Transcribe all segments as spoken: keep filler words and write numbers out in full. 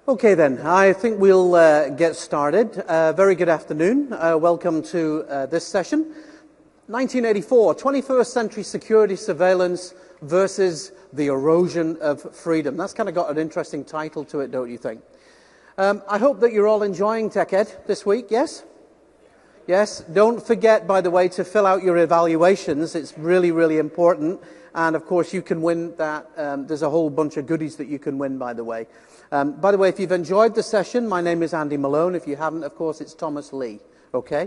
Okay then, I think we'll uh, get started. Uh, very good afternoon. Uh, welcome to uh, this session. nineteen eighty-four, twenty-first century security surveillance versus the erosion of freedom. That's kind of got an interesting title to it, don't you think? Um, I hope that you're all enjoying TechEd this week, yes? Yes. Don't forget, by the way, to fill out your evaluations. It's really, really important. And of course, you can win that. Um, there's a whole bunch of goodies that you can win, by the way. Um, by the way, if you've enjoyed the session, my name is Andy Malone. If you haven't, of course, it's Thomas Lee. Okay?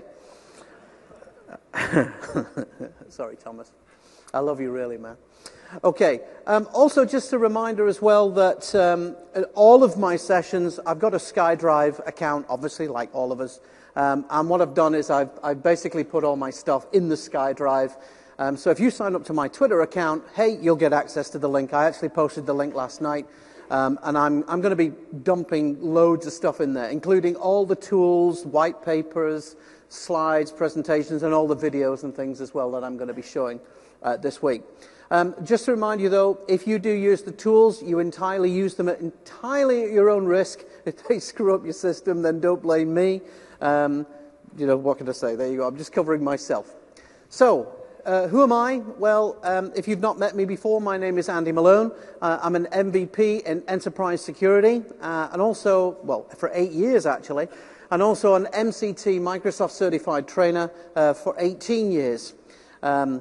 Sorry, Thomas. I love you really, man. Okay. Um, also, just a reminder as well that um, at all of my sessions, I've got a SkyDrive account, obviously, like all of us. Um, and what I've done is I've, I've basically put all my stuff in the SkyDrive. Um, so if you sign up to my Twitter account, hey, you'll get access to the link. I actually posted the link last night. Um, and I'm, I'm going to be dumping loads of stuff in there, including all the tools, white papers, slides, presentations, and all the videos and things as well that I'm going to be showing uh, this week. Um, just to remind you, though, if you do use the tools, you entirely use them at entirely at your own risk. If they screw up your system, then don't blame me. Um, you know, what can I say? There you go. I'm just covering myself. So, Uh, who am I? Well, um, if you've not met me before, my name is Andy Malone. Uh, I'm an M V P in enterprise security, uh, and also, well, for eight years actually, and also an M C T Microsoft certified trainer uh, for eighteen years. Um,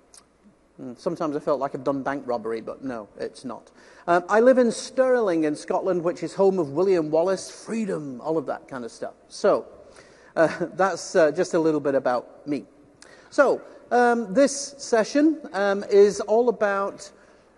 sometimes I felt like I'd done bank robbery, but no, it's not. Um, I live in Stirling in Scotland, which is home of William Wallace, freedom, all of that kind of stuff. So, uh, that's uh, just a little bit about me. So, Um, this session um, is all about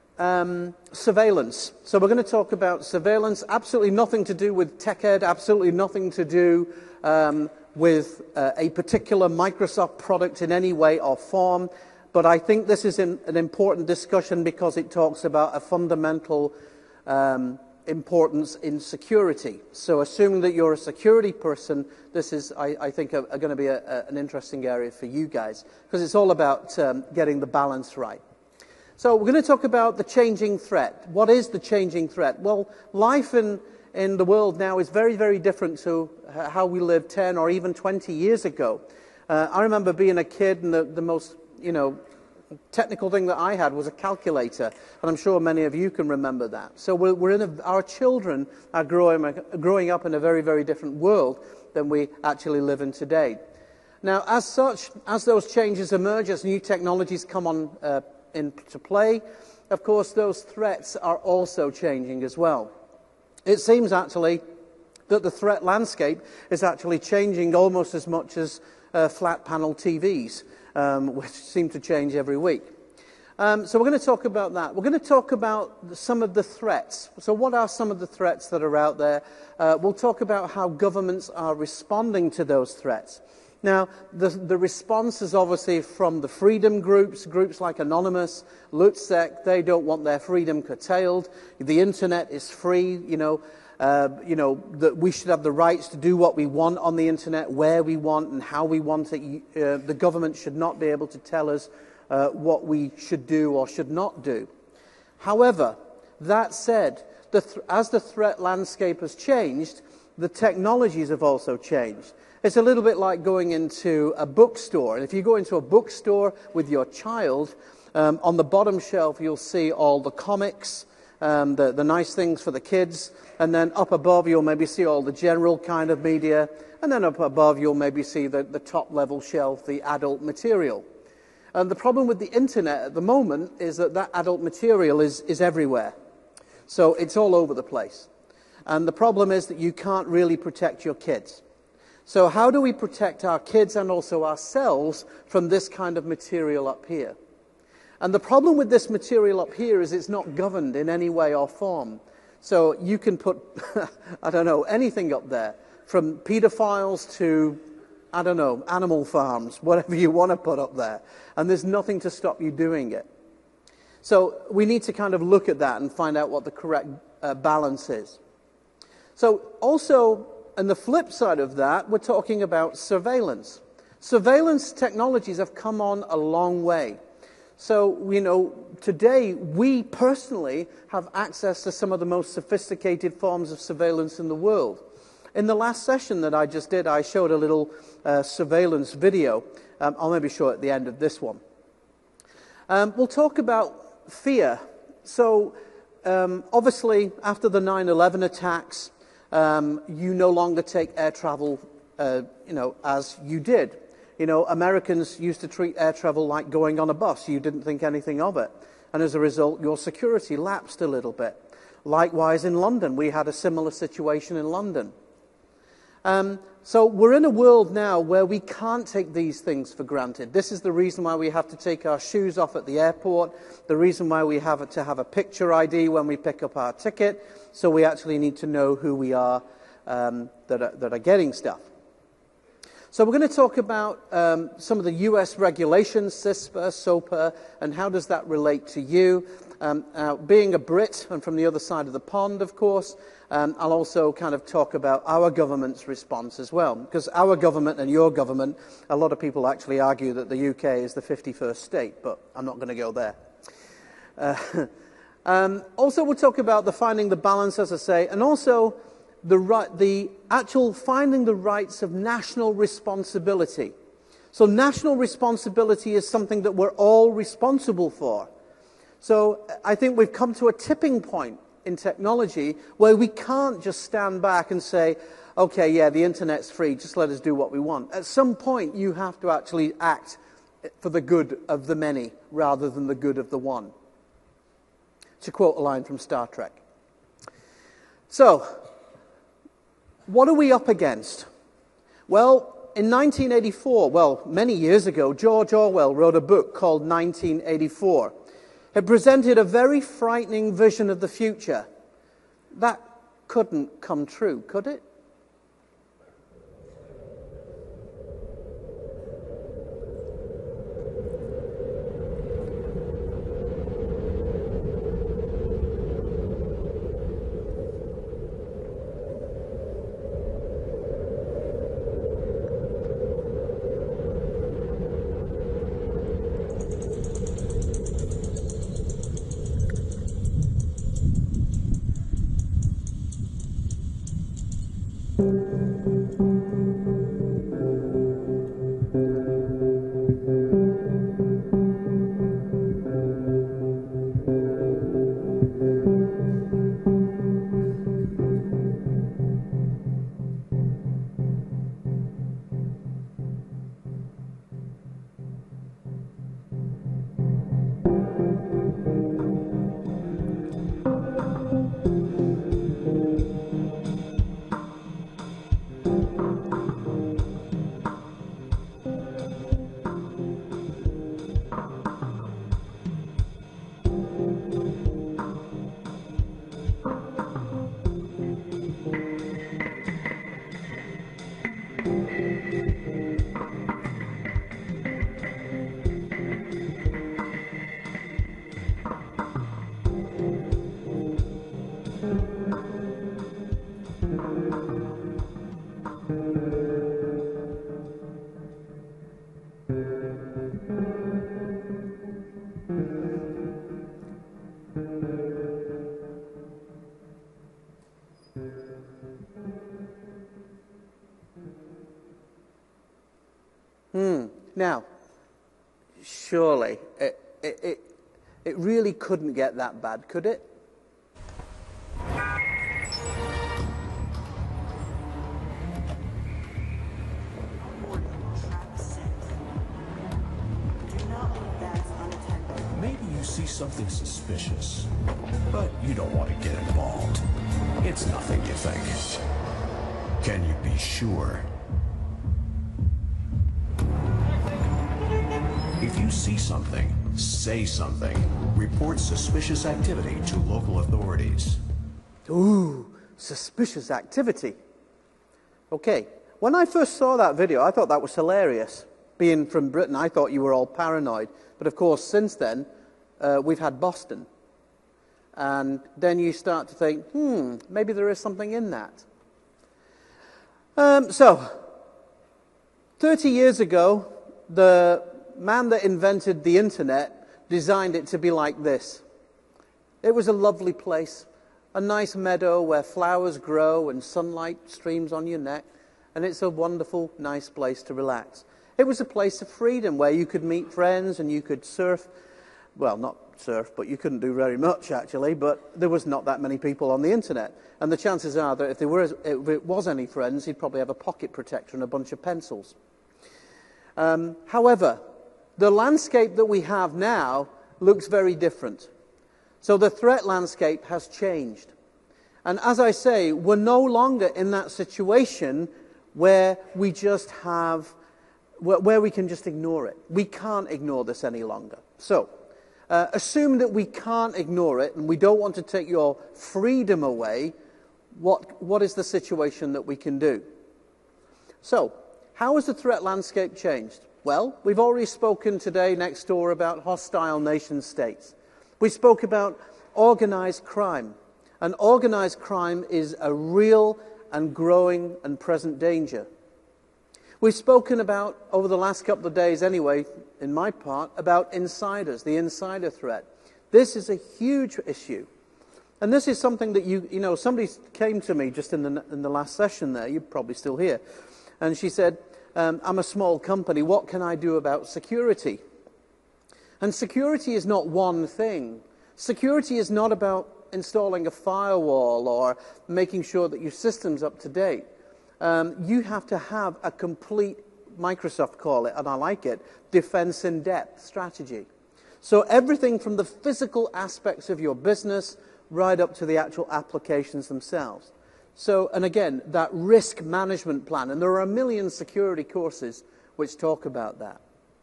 um, surveillance. So we're going to talk about surveillance, absolutely nothing to do with TechEd, absolutely nothing to do um, with uh, a particular Microsoft product in any way or form. But I think this is an, an important discussion because it talks about a fundamental um, importance in security. So assuming that you're a security person, this is, I, I think, a, a going to be a, a, an interesting area for you guys, because it's all about um, getting the balance right. So we're going to talk about the changing threat. What is the changing threat? Well, life in, in the world now is very, very different to how we lived ten or even twenty years ago. Uh, I remember being a kid, and the, the most, you know, technical thing that I had was a calculator, and I'm sure many of you can remember that. So we're, we're in a, our children are growing, growing up in a very, very different world than we actually live in today. Now, as such, as those changes emerge, as new technologies come on uh, into play, of course, those threats are also changing as well. It seems actually that the threat landscape is actually changing almost as much as uh, flat panel T Vs. Um, which seem to change every week. Um, so we're going to talk about that. We're going to talk about some of the threats. So what are some of the threats that are out there? Uh, we'll talk about how governments are responding to those threats. Now, the, the response is obviously from the freedom groups, groups like Anonymous, LUTSEC. They don't want their freedom curtailed. The internet is free, you know. Uh, you know, that we should have the rights to do what we want on the internet, where we want and how we want it. Uh, the government should not be able to tell us uh, what we should do or should not do. However, that said, the th as the threat landscape has changed, the technologies have also changed. It's a little bit like going into a bookstore. And if you go into a bookstore with your child, um, on the bottom shelf you'll see all the comics, Um, the, the nice things for the kids, and then up above you'll maybe see all the general kind of media, and then up above you'll maybe see the, the top level shelf, the adult material. And the problem with the internet at the moment is that that adult material is, is everywhere. So it's all over the place. And the problem is that you can't really protect your kids. So how do we protect our kids and also ourselves from this kind of material up here? And the problem with this material up here is it's not governed in any way or form. So you can put, I don't know, anything up there, from pedophiles to, I don't know, animal farms, whatever you want to put up there. And there's nothing to stop you doing it. So we need to kind of look at that and find out what the correct uh, balance is. So also, on the flip side of that, we're talking about surveillance. Surveillance technologies have come on a long way. So, you know, today we personally have access to some of the most sophisticated forms of surveillance in the world. In the last session that I just did, I showed a little uh, surveillance video. Um, I'll maybe show it at the end of this one. Um, we'll talk about fear. So, um, obviously, after the nine eleven attacks, um, you no longer take air travel, uh, you know, as you did. You know, Americans used to treat air travel like going on a bus. You didn't think anything of it. And as a result, your security lapsed a little bit. Likewise, in London, we had a similar situation in London. Um, so we're in a world now where we can't take these things for granted. This is the reason why we have to take our shoes off at the airport, the reason why we have to have a picture I D when we pick up our ticket, so we actually need to know who we are um, that, are that are getting stuff. So we're going to talk about um, some of the U S regulations, CISPA, SOPA, and how does that relate to you. Um, uh, being a Brit and from the other side of the pond, of course, um, I'll also kind of talk about our government's response as well. Because our government and your government, a lot of people actually argue that the U K is the fifty-first state, but I'm not going to go there. Uh, um, also, we'll talk about the finding the balance, as I say, and also the, right, the actual finding the rights of national responsibility. So national responsibility is something that we're all responsible for. So I think we've come to a tipping point in technology where we can't just stand back and say, okay, yeah, the internet's free, just let us do what we want. At some point, you have to actually act for the good of the many rather than the good of the one. To quote a line from Star Trek. So, what are we up against? Well, in nineteen eighty-four, well, many years ago, George Orwell wrote a book called nineteen eighty-four. It presented a very frightening vision of the future. That couldn't come true, could it? Hmm. Now, surely, it, it, it, it really couldn't get that bad, could it? Maybe you see something suspicious, but you don't want to get involved. It's nothing, you think. Can you be sure? If you see something, say something. Report suspicious activity to local authorities. Ooh, suspicious activity. Okay, when I first saw that video, I thought that was hilarious. Being from Britain, I thought you were all paranoid. But of course, since then, uh, we've had Boston. And then you start to think, hmm, maybe there is something in that. Um, so, thirty years ago, the man that invented the internet designed it to be like this. It was a lovely place, a nice meadow where flowers grow and sunlight streams on your neck, and it's a wonderful, nice place to relax. It was a place of freedom where you could meet friends and you could surf. Well, not surf, but you couldn't do very much, actually, but there was not that many people on the internet. And the chances are that if there were, if it was any friends, he'd probably have a pocket protector and a bunch of pencils. Um, however, the landscape that we have now looks very different. So the threat landscape has changed. And as I say, we're no longer in that situation where we just have, where, where we can just ignore it. We can't ignore this any longer. So, uh, assume that we can't ignore it and we don't want to take your freedom away. What, what is the situation that we can do? So, how has the threat landscape changed? Well, we've already spoken today next door about hostile nation states. We spoke about organized crime. And organized crime is a real and growing and present danger. We've spoken about, over the last couple of days anyway, in my part, about insiders, the insider threat. This is a huge issue. And this is something that you, you know, somebody came to me just in the, in the last session there, you're probably still here, and she said, um, I'm a small company, what can I do about security? And security is not one thing. Security is not about installing a firewall or making sure that your system's up to date. Um, you have to have a complete, Microsoft call it, and I like it, defense in depth strategy. So everything from the physical aspects of your business right up to the actual applications themselves. So, and again, that risk management plan, and there are a million security courses which talk about that.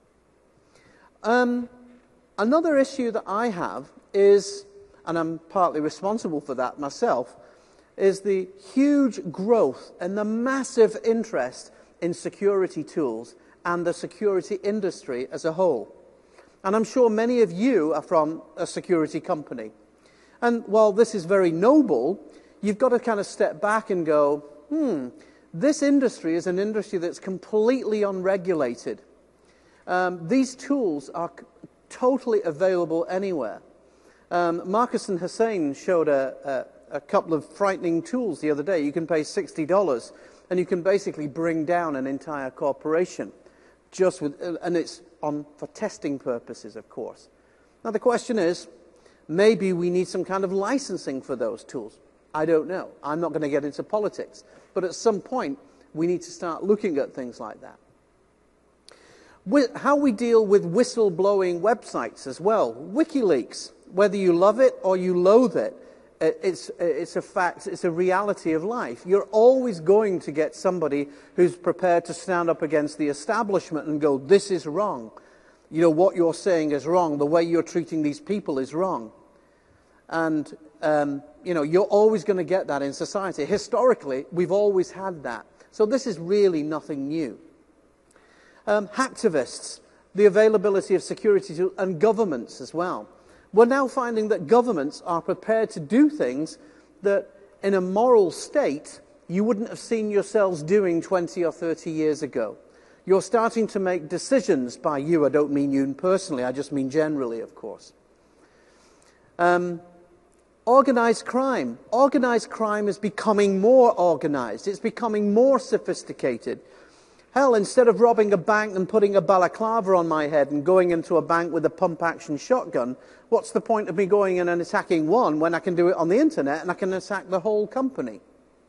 Um, another issue that I have is, and I'm partly responsible for that myself, is the huge growth and the massive interest in security tools and the security industry as a whole. And I'm sure many of you are from a security company. And while this is very noble, you've got to kind of step back and go, hmm, this industry is an industry that's completely unregulated. Um, these tools are c- totally available anywhere. Um, Marcus and Hussein showed a, a, a couple of frightening tools the other day. You can pay sixty dollars and you can basically bring down an entire corporation, just with, and it's on for testing purposes, of course. Now the question is, maybe we need some kind of licensing for those tools. I don't know. I'm not going to get into politics. But at some point, we need to start looking at things like that. With how we deal with whistleblowing websites as well. WikiLeaks, whether you love it or you loathe it, it's, it's a fact, it's a reality of life. You're always going to get somebody who's prepared to stand up against the establishment and go, this is wrong. You know, what you're saying is wrong. The way you're treating these people is wrong. And, um, you know, you're always going to get that in society. Historically, we've always had that. So this is really nothing new. Um, hacktivists, the availability of security tools, and governments as well. We're now finding that governments are prepared to do things that, in a moral state, you wouldn't have seen yourselves doing twenty or thirty years ago. You're starting to make decisions, by you, I don't mean you personally, I just mean generally, of course. Um, organized crime. Organized crime is becoming more organized. It's becoming more sophisticated. Hell, instead of robbing a bank and putting a balaclava on my head and going into a bank with a pump-action shotgun, what's the point of me going in and attacking one when I can do it on the internet and I can attack the whole company?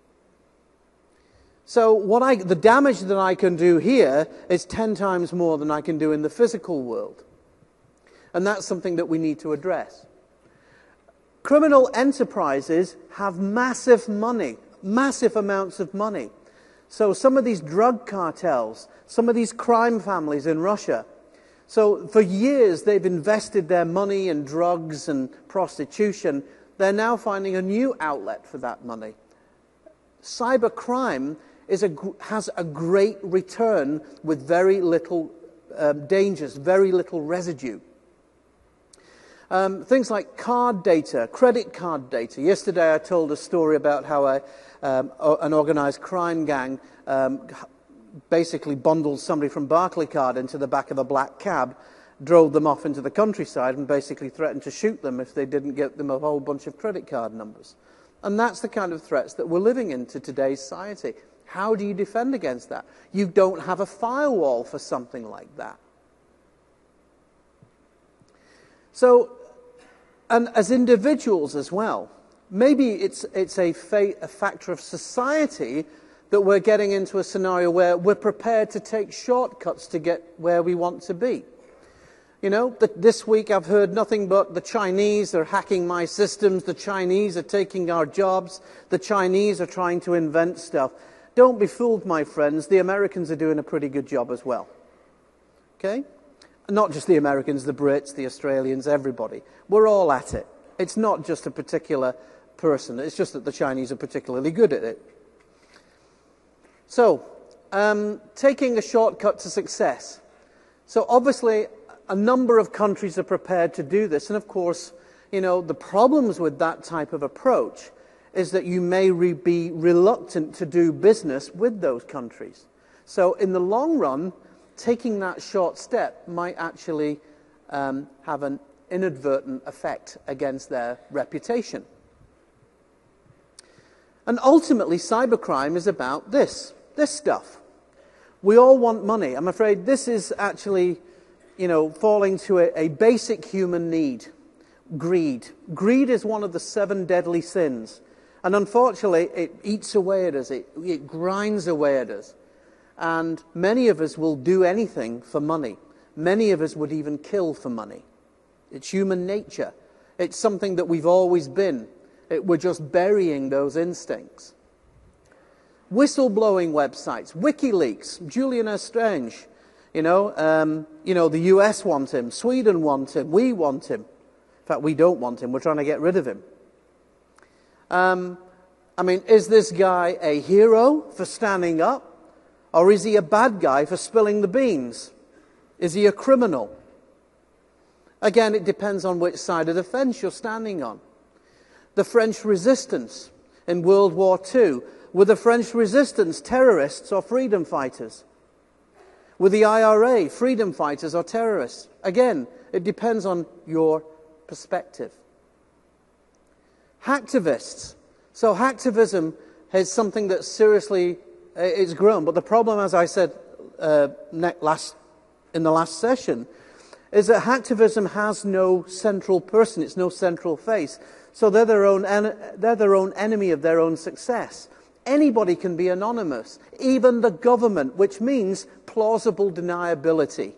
So what I, the damage that I can do here is ten times more than I can do in the physical world. And that's something that we need to address. Criminal enterprises have massive money, massive amounts of money. So some of these drug cartels, some of these crime families in Russia, so for years they've invested their money in drugs and prostitution. They're now finding a new outlet for that money. Cybercrime is a, has a great return with very little um, dangers, very little residue. Um, things like card data, credit card data. Yesterday I told a story about how a, um, an organized crime gang um, basically bundled somebody from Barclaycard into the back of a black cab drove them off into the countryside and basically threatened to shoot them if they didn't get them a whole bunch of credit card numbers. And that's the kind of threats that we're living into today's society. How do you defend against that? You don't have a firewall for something like that. So, and as individuals as well, maybe it's, it's a, fa a factor of society that we're getting into a scenario where we're prepared to take shortcuts to get where we want to be. You know, th this week I've heard nothing but the Chinese are hacking my systems, the Chinese are taking our jobs, the Chinese are trying to invent stuff. Don't be fooled, my friends, the Americans are doing a pretty good job as well. Okay? Not just the Americans, the Brits, the Australians, everybody. We're all at it. It's not just a particular person, it's just that the Chinese are particularly good at it. So, um, taking a shortcut to success. So obviously, a number of countries are prepared to do this. And of course, you know, the problems with that type of approach is that you may re be reluctant to do business with those countries. So in the long run, taking that short step might actually um, have an inadvertent effect against their reputation. And ultimately, cybercrime is about this, this stuff. We all want money. I'm afraid this is actually, you know, falling to a, a basic human need. Greed. Greed is one of the seven deadly sins. And unfortunately, it eats away at us. It, it grinds away at us. And many of us will do anything for money. Many of us would even kill for money. It's human nature. It's something that we've always been. It, we're just burying those instincts. Whistleblowing websites, WikiLeaks, Julian Assange. You know, um, you know, the U S want him, Sweden want him, we want him. In fact, we don't want him. We're trying to get rid of him. Um, I mean, is this guy a hero for standing up? Or is he a bad guy for spilling the beans? Is he a criminal? Again, it depends on which side of the fence you're standing on. The French resistance in World War Two. Were the French resistance terrorists or freedom fighters? Were the I R A freedom fighters or terrorists? Again, it depends on your perspective. Hacktivists. So hacktivism is something that seriously uh, is grown. But the problem, as I said uh, last, in the last session, is that hacktivism has no central person. It's no central face. So they're their own, they're their own enemy of their own success. Anybody can be anonymous, even the government, which means plausible deniability.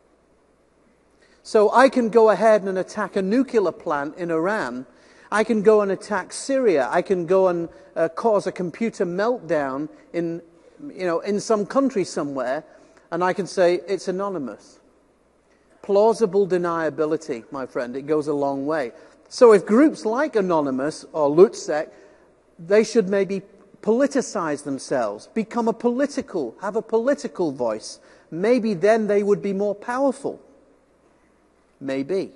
So I can go ahead and attack a nuclear plant in Iran. I can go and attack Syria. I can go and uh, cause a computer meltdown in, you know, in some country somewhere, and I can say it's anonymous. Plausible deniability, my friend, it goes a long way. So if groups like Anonymous or Lutsec, they should maybe politicize themselves, become a political, have a political voice. Maybe then they would be more powerful. Maybe.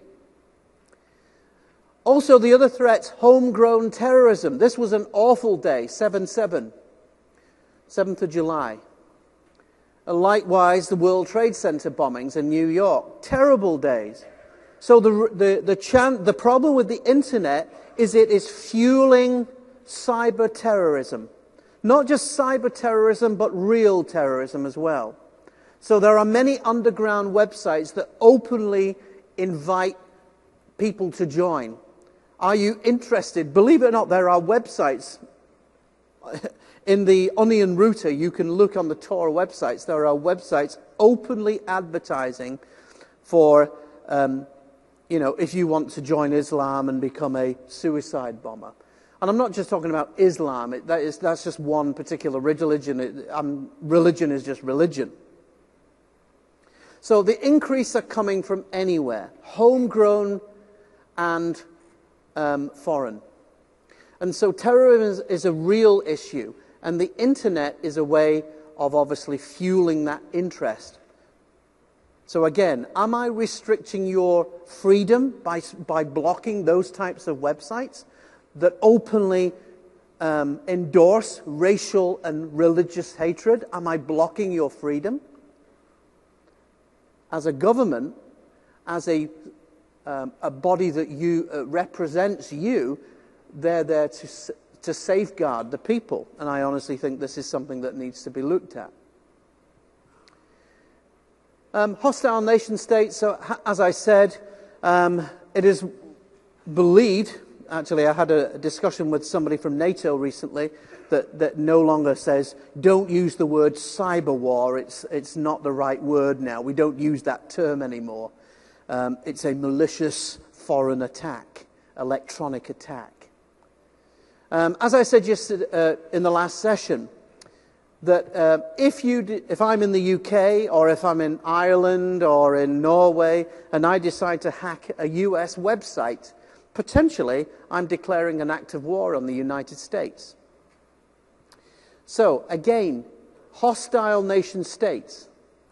Also, the other threats, homegrown terrorism. This was an awful day, seven seven, seventh of July. And likewise, the World Trade Center bombings in New York. Terrible days. So the, the, the, chan the problem with the internet is it is fueling cyber terrorism. Not just cyber terrorism, but real terrorism as well. So there are many underground websites that openly invite people to join. Are you interested? Believe it or not, there are websites. In the Onion Router, you can look on the Tor websites. There are websites openly advertising for, um, you know, if you want to join Islam and become a suicide bomber. And I'm not just talking about Islam. It, that is, that's just one particular religion. It, um, religion is just religion. So the increase are coming from anywhere, homegrown and um, foreign. And so terrorism is, is a real issue. And the internet is a way of obviously fueling that interest. So again, am I restricting your freedom by, by blocking those types of websites that openly um, endorse racial and religious hatred? Am I blocking your freedom? As a government, as a, um, a body that you, uh, represents you, they're there to, to safeguard the people. And I honestly think this is something that needs to be looked at. Um, hostile nation states, so as I said, um, it is believed, actually I had a discussion with somebody from NATO recently, that, that no longer says, don't use the word cyber war, it's, it's not the right word now, we don't use that term anymore. Um, it's a malicious foreign attack, electronic attack. Um, as I said yesterday, uh, in the last session, that uh, if, you d if I'm in the U K, or if I'm in Ireland, or in Norway, and I decide to hack a U S website, potentially I'm declaring an act of war on the United States. So, again, hostile nation states.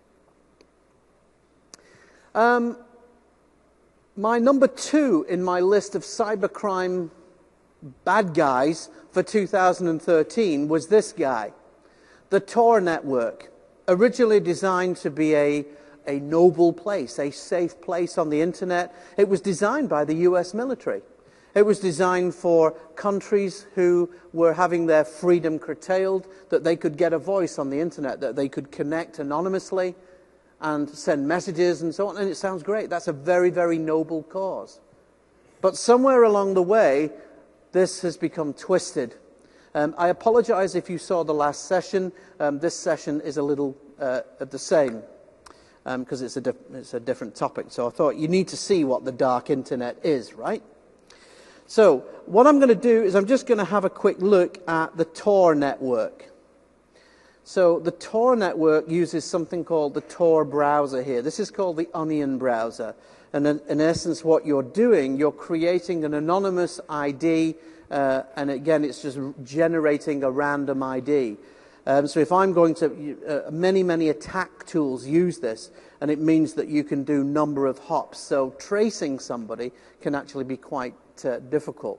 Um, my number two in my list of cybercrime bad guys for two thousand thirteen was this guy. The Tor network, originally designed to be a, a noble place, a safe place on the internet. It was designed by the U S military. It was designed for countries who were having their freedom curtailed, that they could get a voice on the internet, that they could connect anonymously and send messages and so on. And it sounds great. That's a very, very noble cause. But somewhere along the way, this has become twisted. Um, I apologize if you saw the last session. Um, this session is a little uh, the same because um, it's, it's a different topic. So I thought you need to see what the dark internet is, right? So what I'm going to do is I'm just going to have a quick look at the Tor network. So the Tor network uses something called the Tor browser here. This is called the Onion browser. And in, in essence, what you're doing, you're creating an anonymous I D. Uh, and again, it's just generating a random I D. Um, so if I'm going to, uh, many, many attack tools use this, and it means that you can do number of hops. So tracing somebody can actually be quite uh, difficult.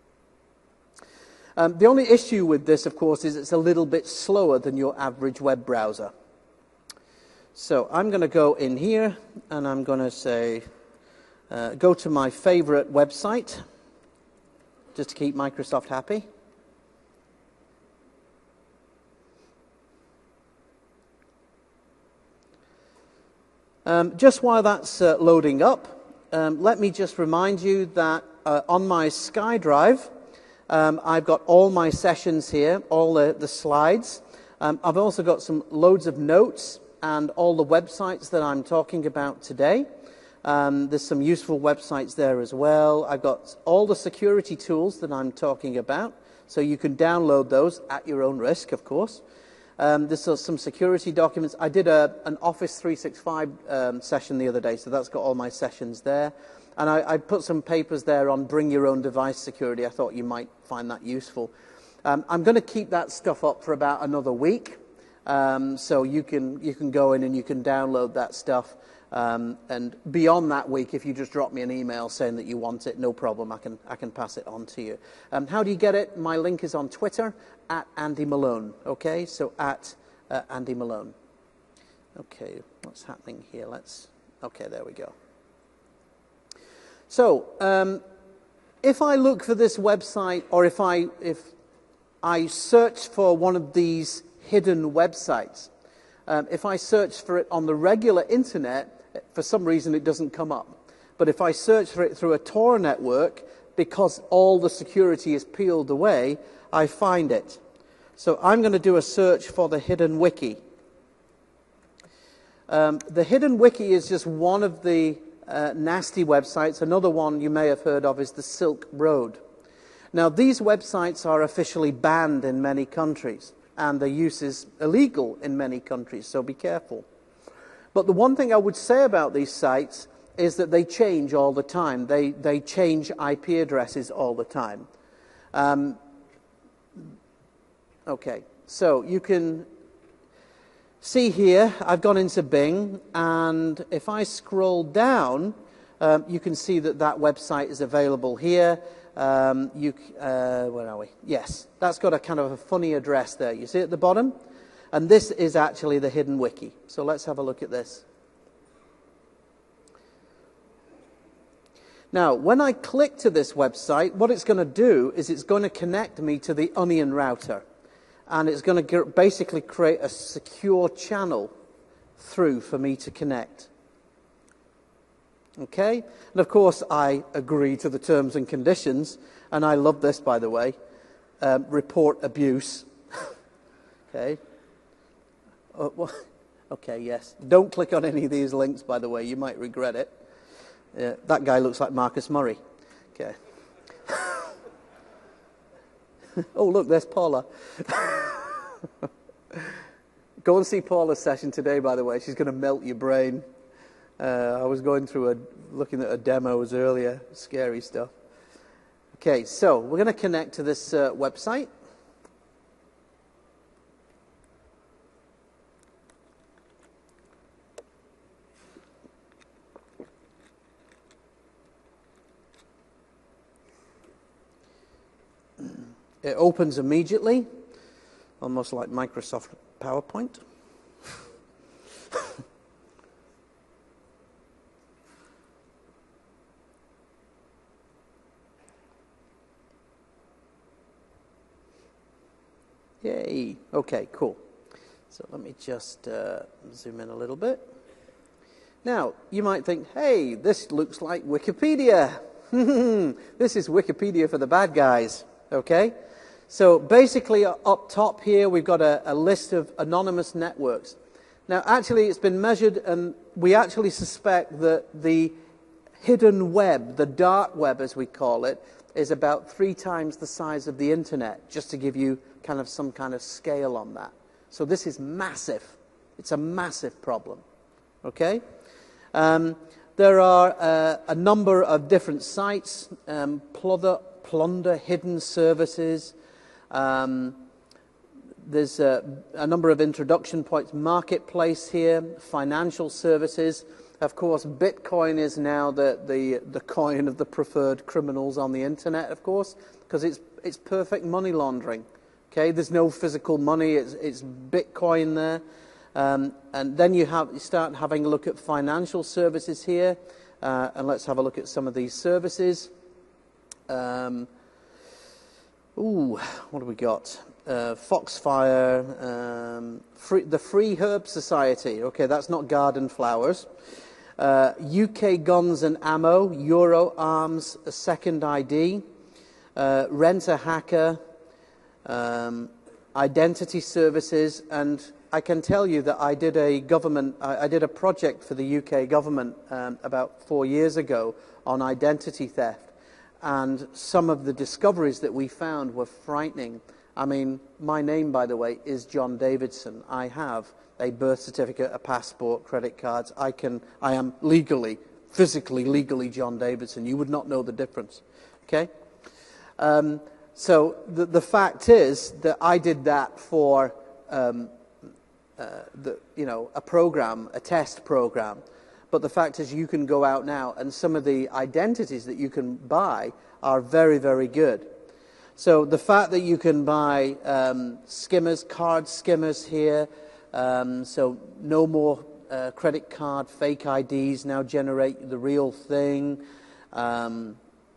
Um, the only issue with this, of course, is it's a little bit slower than your average web browser. So I'm going to go in here, and I'm going to say, uh, go to my favorite website, just to keep Microsoft happy. Um, just while that's uh, loading up, um, let me just remind you that uh, on my SkyDrive, um, I've got all my sessions here, all the, the slides. Um, I've also got some loads of notes and all the websites that I'm talking about today. Um, there's some useful websites there as well. I've got all the security tools that I'm talking about, so you can download those at your own risk, of course. Um, there's some security documents. I did a, an Office three sixty-five um, session the other day, so that's got all my sessions there. And I, I put some papers there on bring your own device security. I thought you might find that useful. Um, I'm going to keep that stuff up for about another week, um, so you can, you can go in and you can download that stuff. Um, and beyond that week, if you just drop me an email saying that you want it, no problem, I can, I can pass it on to you. Um, how do you get it? My link is on Twitter, at Andy Malone, okay? So at uh, Andy Malone. Okay, what's happening here? Let's, okay, there we go. So, um, if I look for this website, or if I, if I search for one of these hidden websites, um, if I search for it on the regular internet, for some reason it doesn't come up. But if I search for it through a Tor network, because all the security is peeled away, I find it. So I'm going to do a search for the Hidden Wiki. Um, the Hidden Wiki is just one of the uh, nasty websites. Another one you may have heard of is the Silk Road. Now, these websites are officially banned in many countries, and their use is illegal in many countries, so be careful. But the one thing I would say about these sites is that they change all the time. They, they change I P addresses all the time. Um, okay, so you can see here, I've gone into Bing, and if I scroll down, um, you can see that that website is available here. Um, you, uh, where are we? Yes, that's got a kind of a funny address there. You see at the bottom? And this is actually the Hidden Wiki. So let's have a look at this. Now, when I click to this website, what it's going to do is it's going to connect me to the Onion router. And it's going to basically create a secure channel through for me to connect. Okay? And of course, I agree to the terms and conditions. And I love this, by the way. Um, report abuse. Okay? Uh, well, okay, yes. Don't click on any of these links, by the way. You might regret it. Uh, that guy looks like Marcus Murray. Okay. Oh, look, there's Paula. Go and see Paula's session today, by the way. She's going to melt your brain. Uh, I was going through a, looking at her demos earlier. Scary stuff. Okay, so we're going to connect to this uh, website. It opens immediately, almost like Microsoft PowerPoint. Yay. Okay, cool. So let me just uh, zoom in a little bit. Now, you might think, hey, this looks like Wikipedia. This is Wikipedia for the bad guys, okay? So basically up top here we've got a, a list of anonymous networks. Now actually it's been measured and we actually suspect that the hidden web, the dark web as we call it, is about three times the size of the internet, just to give you kind of some kind of scale on that. So this is massive. It's a massive problem. Okay? Um, there are uh, a number of different sites, um, plunder, plunder hidden services. Um, there's a, a number of introduction points. Marketplace here, financial services. Of course, Bitcoin is now the, the, the coin of the preferred criminals on the internet, of course, because it's, it's perfect money laundering. Okay, there's no physical money, it's, it's Bitcoin there. Um, and then you, have, you start having a look at financial services here. Uh, and let's have a look at some of these services. Um, ooh, what have we got? Uh, Foxfire, um, free, the Free Herb Society. Okay, that's not garden flowers. Uh, U K Guns and Ammo, Euro Arms, a Second I D, uh, Rent a Hacker, um, Identity Services, and I can tell you that I did a government, I, I did a project for the U K government um, about four years ago on identity theft, and some of the discoveries that we found were frightening. I mean, my name, by the way, is John Davidson. I have a birth certificate, a passport, credit cards. I can, I am legally, physically, legally John Davidson. You would not know the difference, okay? Um, so the, the fact is that I did that for, um, uh, the, you know, a program, a test program. But the fact is you can go out now and some of the identities that you can buy are very, very good. So the fact that you can buy um, skimmers, card skimmers here, um, so no more uh, credit card fake I Ds now generate the real thing. Um,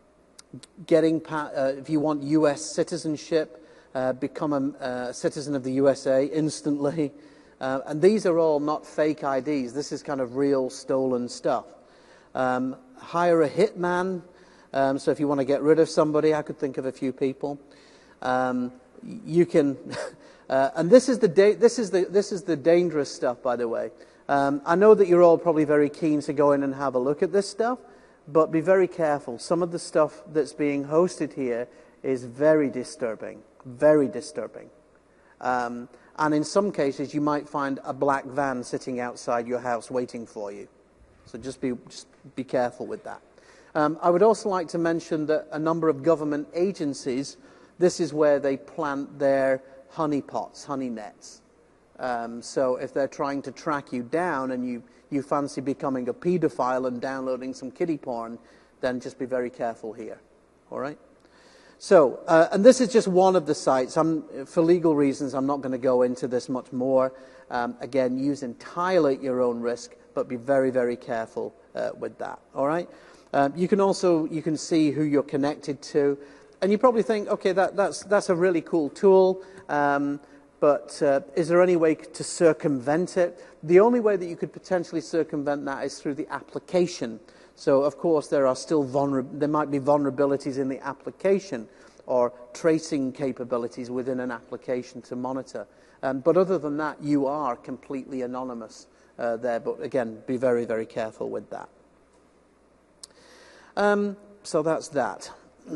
getting pa uh, if you want U S citizenship, uh, become a uh, citizen of the U S A instantly. Uh, and these are all not fake I Ds. This is kind of real stolen stuff. Um, hire a hitman. Um, so if you want to get rid of somebody, I could think of a few people. Um, you can, uh, and this is the this is the this is the dangerous stuff, by the way. Um, I know that you're all probably very keen to go in and have a look at this stuff, but be very careful. Some of the stuff that's being hosted here is very disturbing, very disturbing. Um, and in some cases, you might find a black van sitting outside your house waiting for you. So just be just be careful with that. Um, I would also like to mention that a number of government agencies, this is where they plant their honeypots, honey nets. Um, so if they're trying to track you down and you, you fancy becoming a pedophile and downloading some kiddie porn, then just be very careful here. All right? So, uh, and this is just one of the sites. I'm, for legal reasons, I'm not going to go into this much more. Um, again, use entirely at your own risk. but be very, very careful uh, with that, all right? Um, you can also, you can see who you're connected to, and you probably think, okay, that, that's, that's a really cool tool, um, but uh, is there any way to circumvent it? The only way that you could potentially circumvent that is through the application. So, of course, there are still vulner- there might be vulnerabilities in the application or tracing capabilities within an application to monitor. Um, but other than that, you are completely anonymous uh, there. But again, be very, very careful with that. Um, so that's that.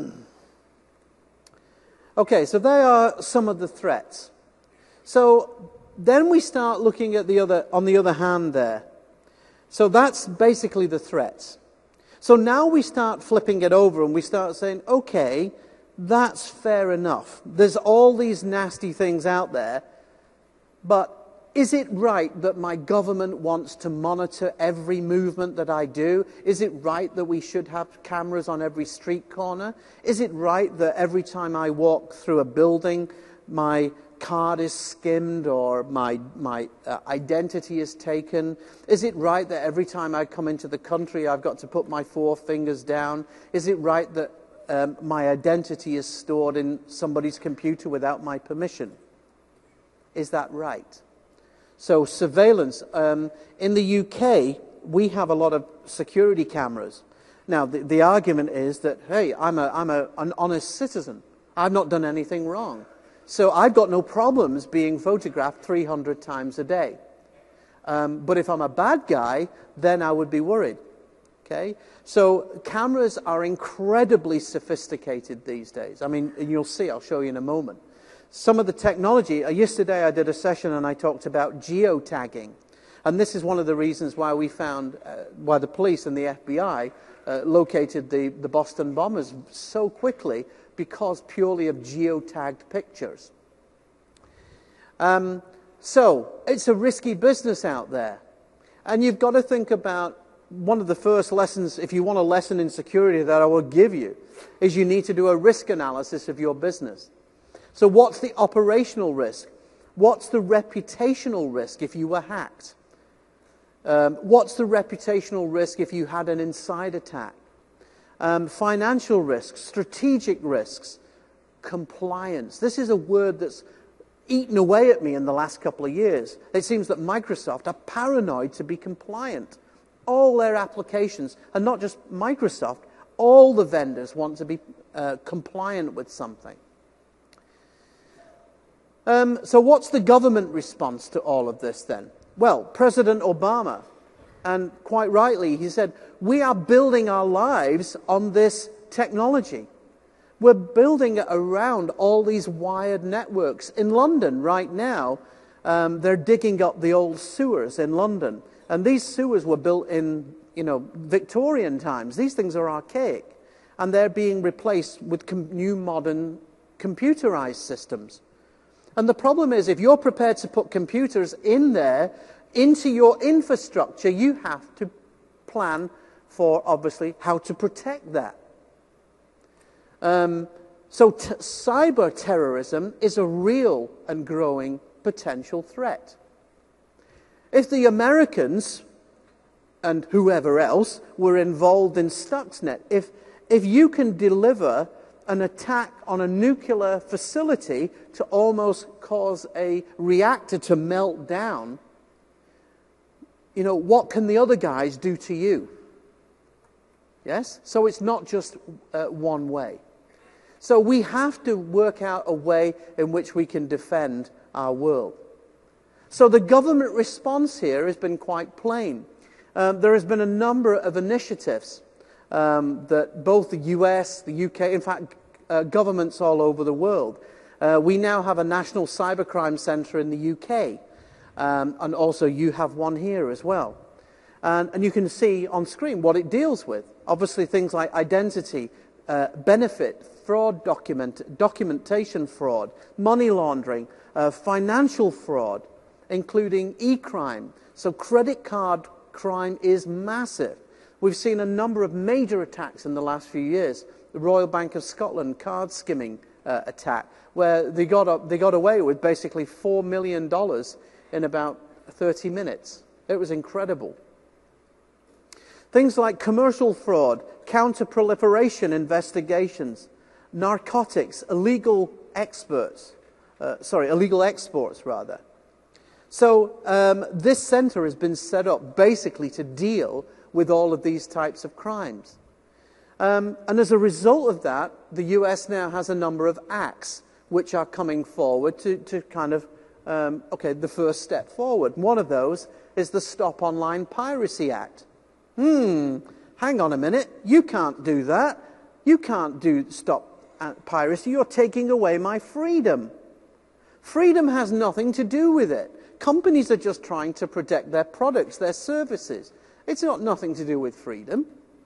Okay, so they are some of the threats. So then we start looking at the other, on the other hand there. So that's basically the threats. So now we start flipping it over and we start saying, okay, that's fair enough. There's all these nasty things out there, but is it right that my government wants to monitor every movement that I do? Is it right that we should have cameras on every street corner? Is it right that every time I walk through a building, my card is skimmed or my, my uh, identity is taken? Is it right that every time I come into the country I've got to put my four fingers down? Is it right that um, my identity is stored in somebody's computer without my permission? Is that right? So surveillance. Um, in the U K, we have a lot of security cameras. Now, the, the argument is that, hey, I'm, a, I'm a, an honest citizen. I've not done anything wrong. So I've got no problems being photographed three hundred times a day. Um, but if I'm a bad guy, then I would be worried. Okay? So cameras are incredibly sophisticated these days. I mean, and you'll see, I'll show you in a moment. Some of the technology, uh, yesterday I did a session and I talked about geotagging. And this is one of the reasons why we found, uh, why the police and the F B I uh, located the, the Boston bombers so quickly, because purely of geotagged pictures. Um, so, it's a risky business out there. And you've got to think about one of the first lessons, if you want a lesson in security that I will give you, is you need to do a risk analysis of your business. So what's the operational risk? What's the reputational risk if you were hacked? Um, what's the reputational risk if you had an inside attack? Um, financial risks, strategic risks, compliance. This is a word that's eaten away at me in the last couple of years. It seems that Microsoft are paranoid to be compliant. All their applications, and not just Microsoft, all the vendors want to be uh, compliant with something. Um, so what's the government response to all of this then? Well, President Obama, and quite rightly, he said, we are building our lives on this technology. We're building it around all these wired networks. In London right now, um, they're digging up the old sewers in London. And these sewers were built in, you know, Victorian times. These things are archaic. And they're being replaced with com- new modern computerized systems. And the problem is, if you're prepared to put computers in there, into your infrastructure, you have to plan for, obviously, how to protect that. Um, so t- cyber terrorism is a real and growing potential threat. If the Americans, and whoever else, were involved in Stuxnet, if, if you can deliver an attack on a nuclear facility to almost cause a reactor to melt down, you know, what can the other guys do to you? Yes? So it's not just uh, one way. So we have to work out a way in which we can defend our world. So the government response here has been quite plain. Um, there has been a number of initiatives um, that both the U S, the U K, in fact, uh, governments all over the world. Uh, we now have a national cybercrime centre in the U K. Um, and also you have one here as well. And, and you can see on screen what it deals with. Obviously things like identity, uh, benefit, fraud document, documentation fraud, money laundering, uh, financial fraud, including e-crime. So credit card crime is massive. We've seen a number of major attacks in the last few years. The Royal Bank of Scotland card skimming uh, attack, where they got, up, they got away with basically four million dollars in about thirty minutes. It was incredible. Things like commercial fraud, counter-proliferation investigations, narcotics, illegal experts, uh, sorry, illegal exports rather. So um, this center has been set up basically to deal with all of these types of crimes. Um, and as a result of that, the U S now has a number of acts which are coming forward to, to kind of, um, okay, the first step forward. One of those is the Stop Online Piracy Act. Hmm, hang on a minute, you can't do that. You can't do stop piracy, you're taking away my freedom. Freedom has nothing to do with it. Companies are just trying to protect their products, their services. It's not nothing to do with freedom.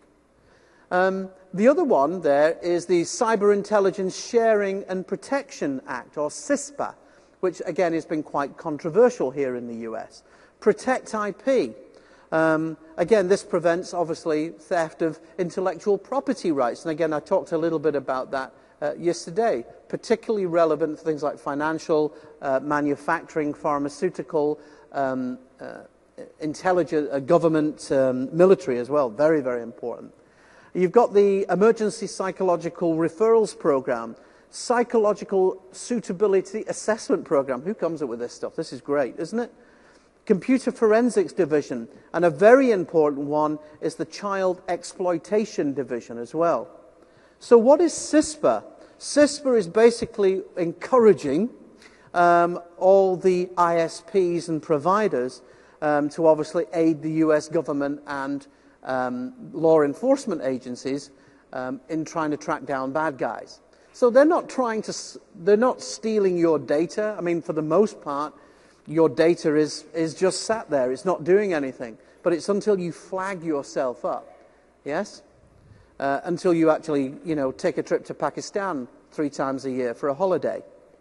Um, the other one there is the Cyber Intelligence Sharing and Protection Act, or CISPA, which again has been quite controversial here in the U S. Protect I P. Um, again, this prevents, obviously, theft of intellectual property rights. And again, I talked a little bit about that uh, yesterday, particularly relevant for things like financial, uh, manufacturing, pharmaceutical, um, uh, intelligence, uh, government, um, military as well. Very, very important. You've got the Emergency Psychological Referrals Program, Psychological Suitability Assessment Program. Who comes up with this stuff? This is great, isn't it? Computer Forensics Division, and a very important one is the Child Exploitation Division as well. So what is CISPA? CISPA is basically encouraging um, all the I S Ps and providers um, to obviously aid the U S government and um, law enforcement agencies um, in trying to track down bad guys. So they're not trying to, they're not stealing your data. I mean, for the most part, your data is, is just sat there. It's not doing anything. But it's until you flag yourself up, yes? Uh, until you actually, you know, take a trip to Pakistan three times a year for a holiday.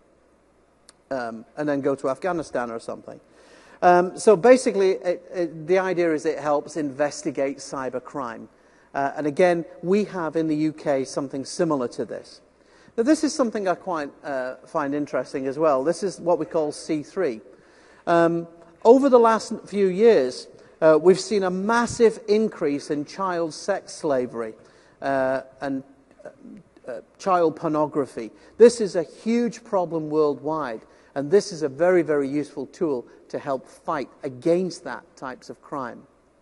Um, and then go to Afghanistan or something. Um, so basically, it, it, the idea is it helps investigate cybercrime. Uh, and again, we have in the U K something similar to this. Now, this is something I quite uh, find interesting as well. This is what we call C three. Um, over the last few years, uh, we've seen a massive increase in child sex slavery uh, and uh, uh, child pornography. This is a huge problem worldwide, and this is a very, very useful tool to help fight against that types of crime.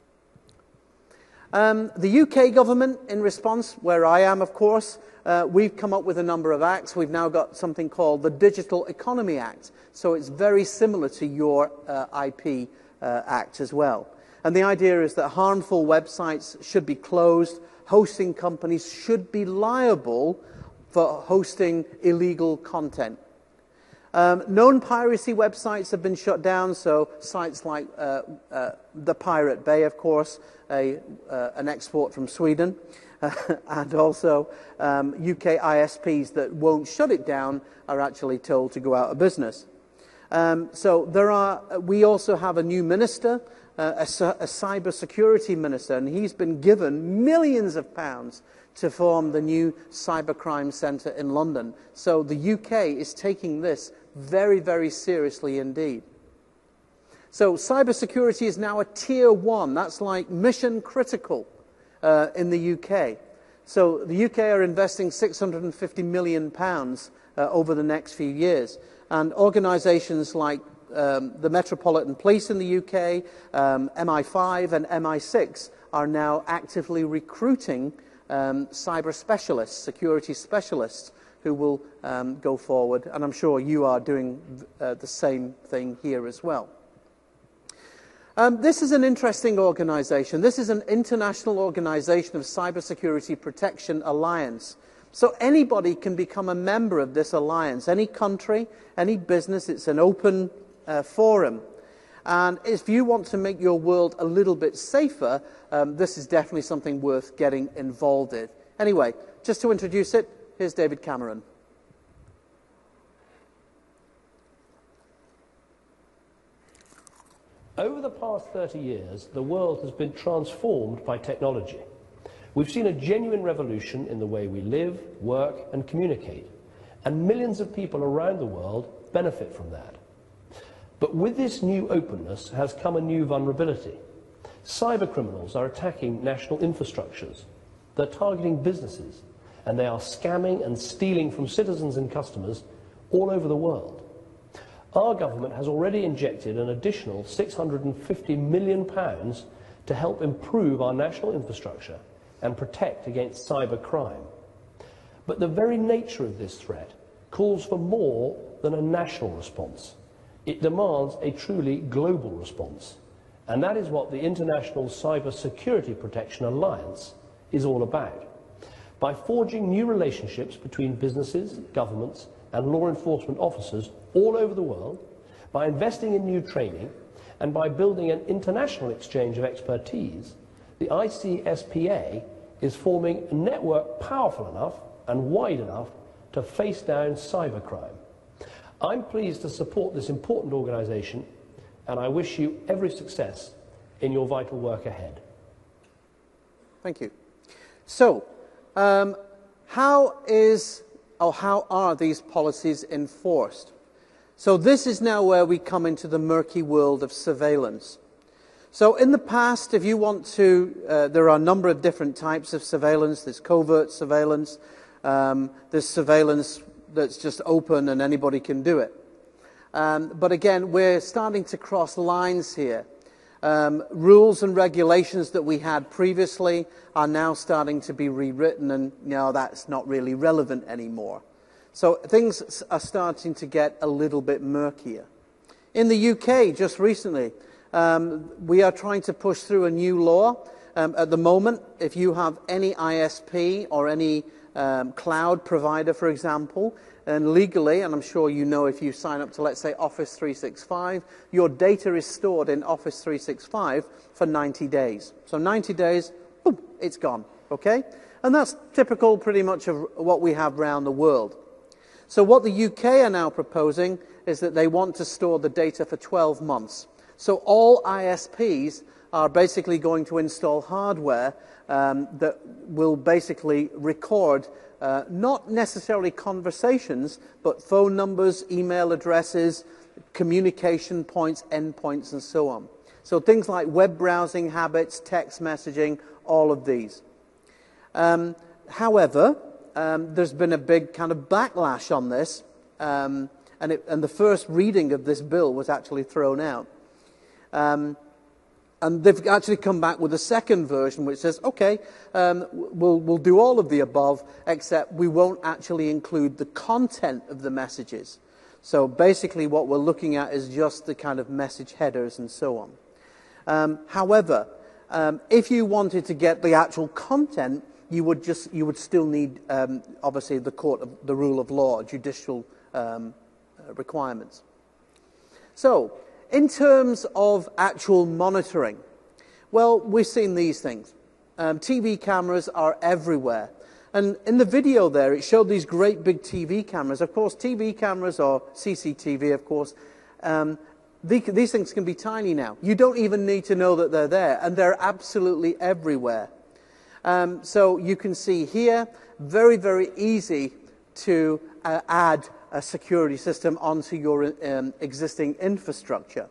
Um, the U K government, in response, where I am, of course, uh, we've come up with a number of acts. We've now got something called the Digital Economy Act. So it's very similar to your uh, I P uh, Act as well. And the idea is that harmful websites should be closed. Hosting companies should be liable for hosting illegal content. Um, known piracy websites have been shut down, so sites like uh, uh, the Pirate Bay, of course, a, uh, an export from Sweden, uh, and also um, U K I S Ps that won't shut it down are actually told to go out of business. Um, so there are, we also have a new minister, uh, a, a cyber security minister, and he's been given millions of pounds to form the new cybercrime centre in London. So the U K is taking this very, very seriously indeed. So cybersecurity is now a tier one. That's like mission critical uh, in the U K. So the U K are investing six hundred and fifty million pounds uh, over the next few years. And organisations like um, the Metropolitan Police in the U K, um, M I five and M I six are now actively recruiting um, cyber specialists, security specialists, who will um, go forward. And I'm sure you are doing uh, the same thing here as well. Um, this is an interesting organisation. This is an international organisation of Cybersecurity Protection Alliance. So anybody can become a member of this alliance, any country, any business. It's an open uh, forum. And if you want to make your world a little bit safer, um, this is definitely something worth getting involved in. Anyway, just to introduce it, here's David Cameron. Over the past thirty years, the world has been transformed by technology. We've seen a genuine revolution in the way we live, work, and communicate, and millions of people around the world benefit from that. But with this new openness has come a new vulnerability. Cyber criminals are attacking national infrastructures. They're targeting businesses, and they are scamming and stealing from citizens and customers all over the world. Our government has already injected an additional six hundred fifty million pounds to help improve our national infrastructure and protect against cyber crime. But the very nature of this threat calls for more than a national response. It demands a truly global response. And that is what the International Cyber Security Protection Alliance is all about. By forging new relationships between businesses, governments, and law enforcement officers all over the world, by investing in new training, and by building an international exchange of expertise, the I C S P A is forming a network powerful enough and wide enough to face down cybercrime. I'm pleased to support this important organisation, and I wish you every success in your vital work ahead. Thank you. So, um, how is or how are these policies enforced? So this is now where we come into the murky world of surveillance. So in the past, if you want to, uh, there are a number of different types of surveillance. There's covert surveillance. Um, there's surveillance that's just open and anybody can do it. Um, but again, we're starting to cross lines here. Um, rules and regulations that we had previously are now starting to be rewritten, and you know, that's not really relevant anymore. So things are starting to get a little bit murkier. In the U K, just recently, um, we are trying to push through a new law. Um, at the moment, if you have any I S P or any um, cloud provider, for example, and legally, and I'm sure you know if you sign up to, let's say, Office three sixty-five, your data is stored in Office three sixty-five for ninety days. So ninety days, boom, it's gone, okay? And that's typical pretty much of what we have around the world. So what the U K are now proposing is that they want to store the data for twelve months. So all I S Ps are basically going to install hardware um, that will basically record uh, not necessarily conversations, but phone numbers, email addresses, communication points, endpoints, and so on. So things like web browsing habits, text messaging, all of these. Um, however, Um, there's been a big kind of backlash on this, um, and, it, and the first reading of this bill was actually thrown out. Um, and they've actually come back with a second version which says, okay, um, we'll, we'll do all of the above, except we won't actually include the content of the messages. So basically what we're looking at is just the kind of message headers and so on. Um, however, um, if you wanted to get the actual content, you would just you would still need um, obviously the court of the rule of law, judicial um, requirements. So, in terms of actual monitoring, well, we've seen these things. Um, T V cameras are everywhere, and in the video there, it showed these great big T V cameras. Of course, T V cameras or C C T V, of course. Um, these, these things can be tiny now. You don't even need to know that they're there, and they're absolutely everywhere. Um, so you can see here, very, very easy to uh, add a security system onto your um, existing infrastructure.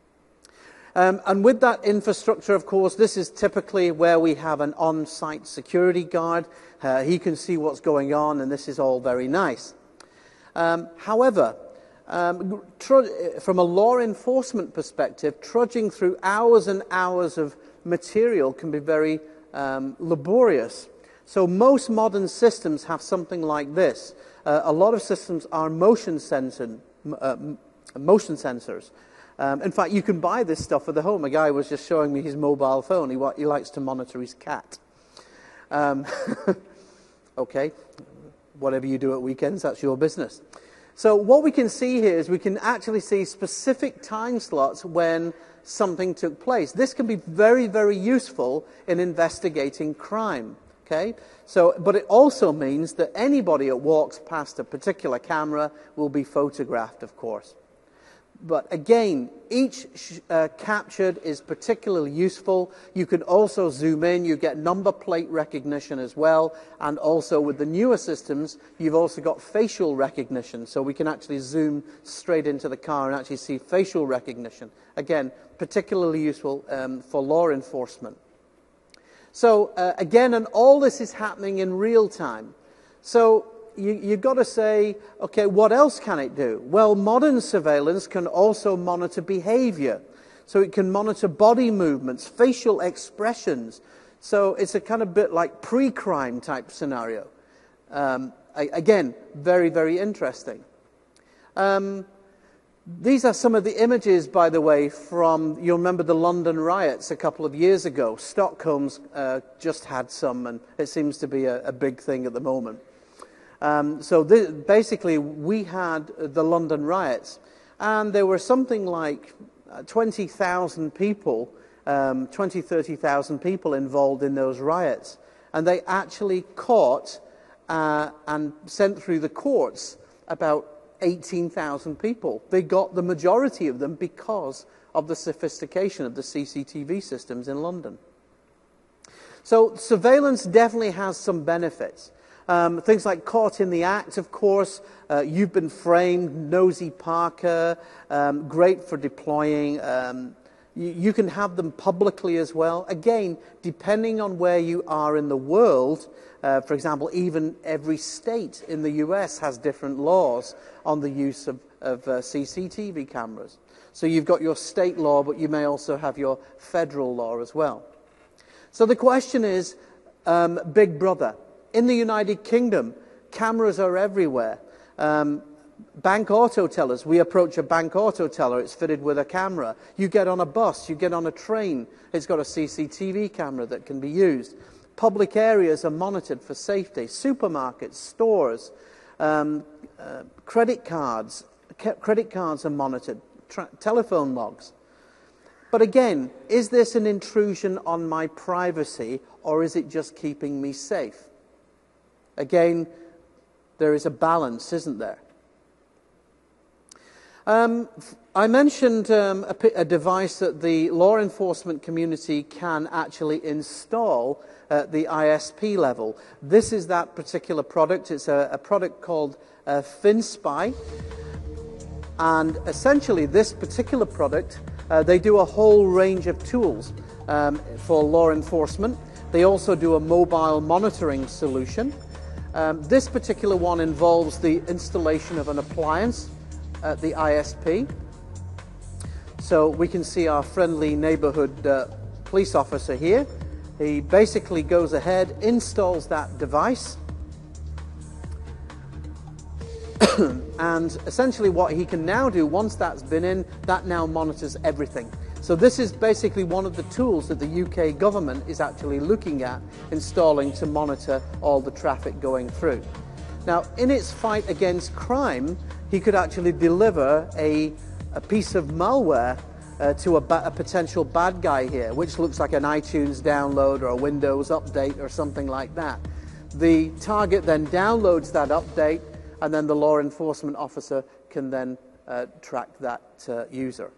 Um, and with that infrastructure, of course, this is typically where we have an on-site security guard. Uh, he can see what's going on, and this is all very nice. Um, however, um, from a law enforcement perspective, trudging through hours and hours of material can be very Um, laborious. So most modern systems have something like this. Uh, a lot of systems are motion sensor, uh, motion sensors. Um, in fact, you can buy this stuff at the home. A guy was just showing me his mobile phone. He, he likes to monitor his cat. Um, okay, whatever you do at weekends, that's your business. So what we can see here is we can actually see specific time slots when something took place. This can be very, very useful in investigating crime. Okay? So, but it also means that anybody that walks past a particular camera will be photographed, of course. But again, each uh, captured is particularly useful. You can also zoom in. You get number plate recognition as well. And also with the newer systems, you've also got facial recognition. So we can actually zoom straight into the car and actually see facial recognition. Again, particularly useful um, for law enforcement. So uh, again, and all this is happening in real time. So You, you've got to say, okay, what else can it do? Well, modern surveillance can also monitor behavior. So it can monitor body movements, facial expressions. So it's a kind of bit like pre-crime type scenario. Um, again, very, very interesting. Um, these are some of the images, by the way, from, you'll remember the London riots a couple of years ago. Stockholm's uh, just had some, and it seems to be a, a big thing at the moment. Um, so th basically, we had the London riots, and there were something like twenty thousand people, um, twenty, thirty thousand people involved in those riots. And they actually caught uh, and sent through the courts about eighteen thousand people. They got the majority of them because of the sophistication of the C C T V systems in London. So surveillance definitely has some benefits. Um, things like Caught in the Act, of course, uh, You've Been Framed, Nosy Parker, um, great for deploying. Um, you, you can have them publicly as well. Again, depending on where you are in the world, uh, for example, even every state in the U S has different laws on the use of, of uh, C C T V cameras. So you've got your state law, but you may also have your federal law as well. So the question is, um, Big Brother. In the United Kingdom, cameras are everywhere. Um, bank auto tellers, we approach a bank auto teller, it's fitted with a camera. You get on a bus, you get on a train, it's got a C C T V camera that can be used. Public areas are monitored for safety. Supermarkets, stores, um, uh, credit cards, credit cards are monitored, telephone logs. But again, is this an intrusion on my privacy, or is it just keeping me safe? Again, there is a balance, isn't there? Um, I mentioned um, a, a device that the law enforcement community can actually install at the I S P level. This is that particular product. It's a, a product called uh, FinSpy. And essentially, this particular product, uh, they do a whole range of tools um, for law enforcement. They also do a mobile monitoring solution. Um, this particular one involves the installation of an appliance at the I S P. So we can see our friendly neighborhood uh, police officer here. He basically goes ahead, installs that device, and essentially what he can now do, once that's been in, that now monitors everything. So this is basically one of the tools that the U K government is actually looking at installing to monitor all the traffic going through. Now, in its fight against crime, he could actually deliver a, a piece of malware uh, to a, ba a potential bad guy here, which looks like an iTunes download or a Windows update or something like that. The target then downloads that update, and then the law enforcement officer can then uh, track that uh, user.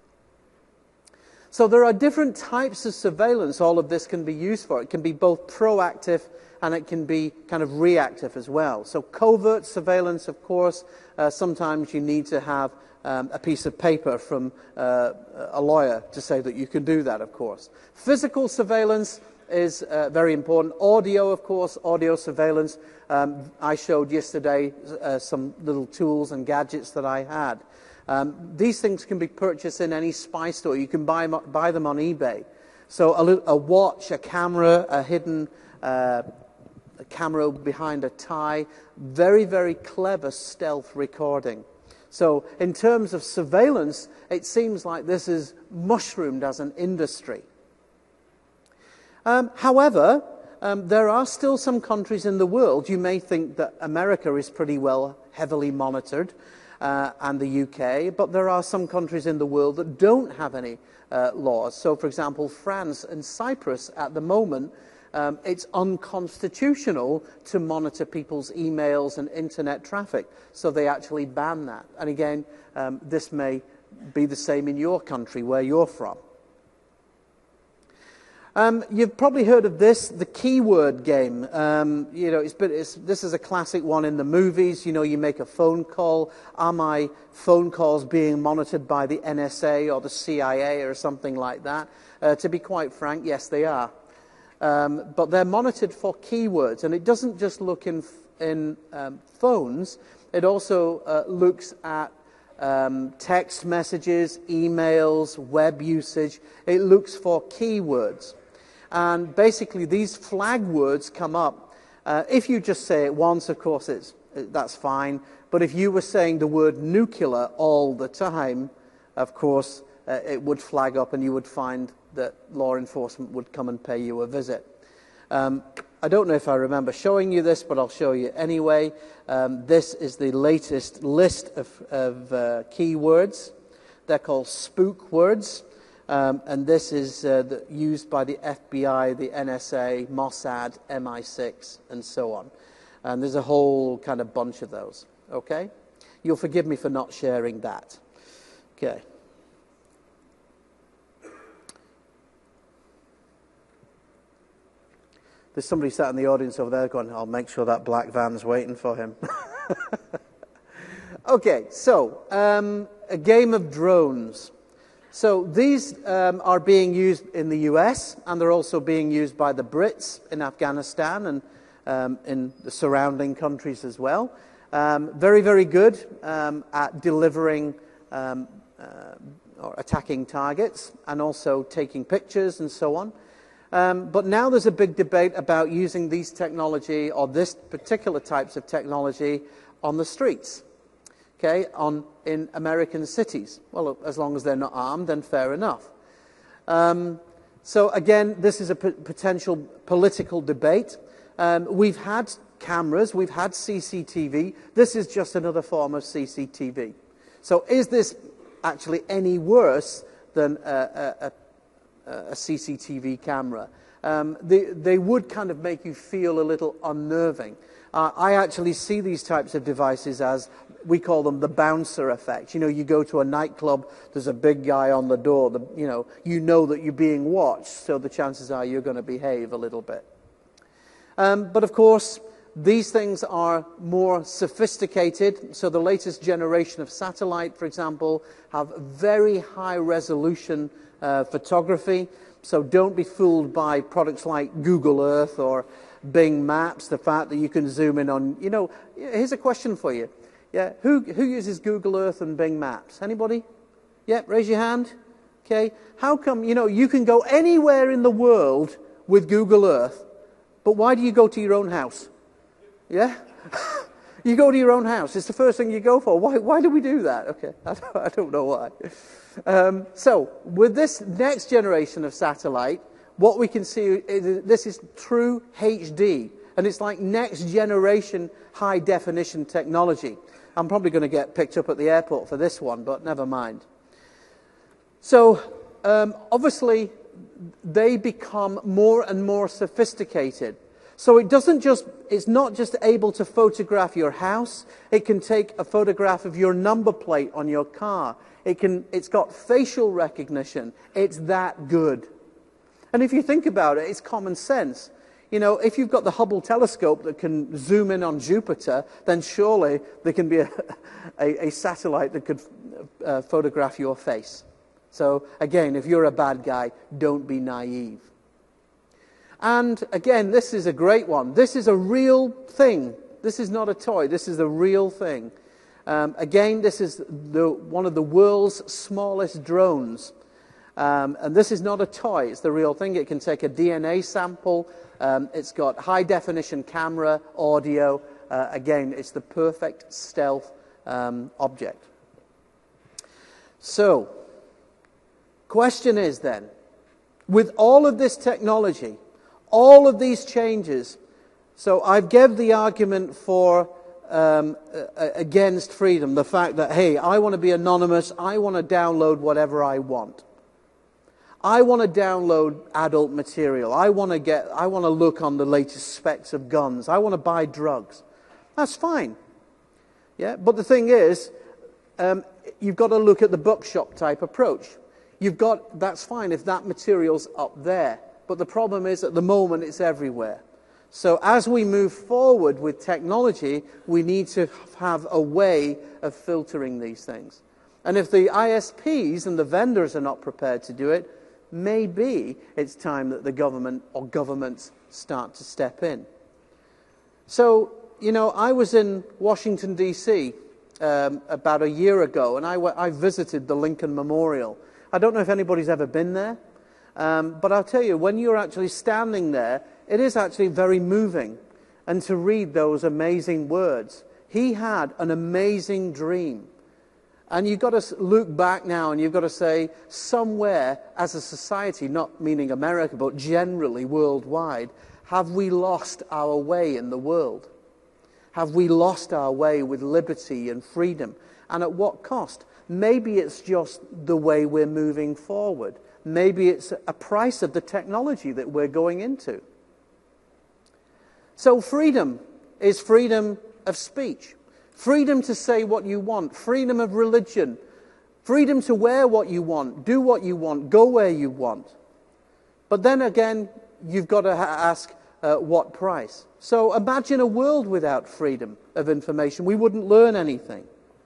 So there are different types of surveillance all of this can be used for. It can be both proactive and it can be kind of reactive as well. So covert surveillance, of course, uh, sometimes you need to have um, a piece of paper from uh, a lawyer to say that you can do that, of course. Physical surveillance is uh, very important. Audio, of course, audio surveillance. Um, I showed yesterday uh, some little tools and gadgets that I had. Um, these things can be purchased in any spy store. You can buy, buy them on eBay. So a, a watch, a camera, a hidden uh, a camera behind a tie, very, very clever stealth recording. So in terms of surveillance, it seems like this is mushroomed as an industry. Um, however, um, there are still some countries in the world, you may think that America is pretty well heavily monitored, Uh, and the U K, but there are some countries in the world that don't have any uh, laws. So, for example, France and Cyprus at the moment, um, it's unconstitutional to monitor people's emails and internet traffic, so they actually ban that. And again, um, this may be the same in your country where you're from. Um, you've probably heard of this, the keyword game. Um, you know, it's, it's, this is a classic one in the movies. You know, you make a phone call. Are my phone calls being monitored by the N S A or the C I A or something like that? Uh, to be quite frank, yes, they are. Um, but they're monitored for keywords, and it doesn't just look in, in um, phones. It also uh, looks at um, text messages, emails, web usage. It looks for keywords. And basically, these flag words come up. Uh, if you just say it once, of course, it's, that's fine. But if you were saying the word nuclear all the time, of course, uh, it would flag up and you would find that law enforcement would come and pay you a visit. Um, I don't know if I remember showing you this, but I'll show you anyway. Um, this is the latest list of, of uh, keywords. They're called spook words. Um, and this is uh, the, used by the F B I, the N S A, Mossad, M I six, and so on. And there's a whole kind of bunch of those, okay? You'll forgive me for not sharing that. Okay. There's somebody sat in the audience over there going, I'll make sure that black van's waiting for him. Okay, so um, a game of drones. So these um, are being used in the U S, and they're also being used by the Brits in Afghanistan and um, in the surrounding countries as well. Um, very, very good um, at delivering um, uh, or attacking targets and also taking pictures and so on. Um, but now there's a big debate about using these technology or this particular types of technology on the streets. Okay, on, in American cities. Well, as long as they're not armed, then fair enough. Um, so again, this is a p potential political debate. Um, we've had cameras, we've had C C T V. This is just another form of C C T V. So is this actually any worse than a, a, a, a C C T V camera? Um, they, they would kind of make you feel a little unnerving. Uh, I actually see these types of devices as, we call them the bouncer effect. You know, you go to a nightclub, there's a big guy on the door, the, you know, you know that you're being watched, so the chances are you're going to behave a little bit. Um, but of course, these things are more sophisticated. So the latest generation of satellite, for example, have very high resolution uh, photography. So don't be fooled by products like Google Earth or Bing Maps, the fact that you can zoom in on, you know, here's a question for you. Yeah, who, who uses Google Earth and Bing Maps? Anybody? Yeah, raise your hand. Okay. How come, you know, you can go anywhere in the world with Google Earth, but why do you go to your own house? Yeah? You go to your own house. It's the first thing you go for. Why, why do we do that? Okay, I don't, I don't know why. Um, so, with this next generation of satellite, what we can see is this is true H D, and it's like next generation high definition technology. I'm probably going to get picked up at the airport for this one, but never mind. So, um, obviously, they become more and more sophisticated. So it doesn't just, it's not just able to photograph your house, it can take a photograph of your number plate on your car. It can, it's got facial recognition. It's that good. And if you think about it, it's common sense. You know, if you've got the Hubble telescope that can zoom in on Jupiter, then surely there can be a, a, a satellite that could uh, photograph your face. So again, if you're a bad guy, don't be naive. And again, this is a great one. This is a real thing. This is not a toy. This is a real thing. Um, again, this is the, one of the world's smallest drones. Um, and this is not a toy. It's the real thing. It can take a D N A sample. Um, it's got high-definition camera, audio. Uh, again, it's the perfect stealth um, object. So, question is then, with all of this technology, all of these changes, so I've given the argument for um, uh, against freedom, the fact that, hey, I want to be anonymous, I want to download whatever I want. I want to download adult material. I want to get, I want to look on the latest specs of guns. I want to buy drugs. That's fine. Yeah, but the thing is, um, you've got to look at the bookshop type approach. You've got, that's fine if that material's up there, but the problem is at the moment it's everywhere. So as we move forward with technology, we need to have a way of filtering these things. And if the I S Ps and the vendors are not prepared to do it, maybe it's time that the government or governments start to step in. So, you know, I was in Washington, D C um, about a year ago, and I, I visited the Lincoln Memorial. I don't know if anybody's ever been there, um, but I'll tell you, when you're actually standing there, it is actually very moving. And to read those amazing words. He had an amazing dream. And you've got to look back now and you've got to say, somewhere as a society, not meaning America, but generally worldwide, have we lost our way in the world? Have we lost our way with liberty and freedom? And at what cost? Maybe it's just the way we're moving forward. Maybe it's a price of the technology that we're going into. So freedom is freedom of speech. Freedom to say what you want. Freedom of religion. Freedom to wear what you want. Do what you want. Go where you want. But then again, you've got to ask uh, what price. So imagine a world without freedom of information. We wouldn't learn anything.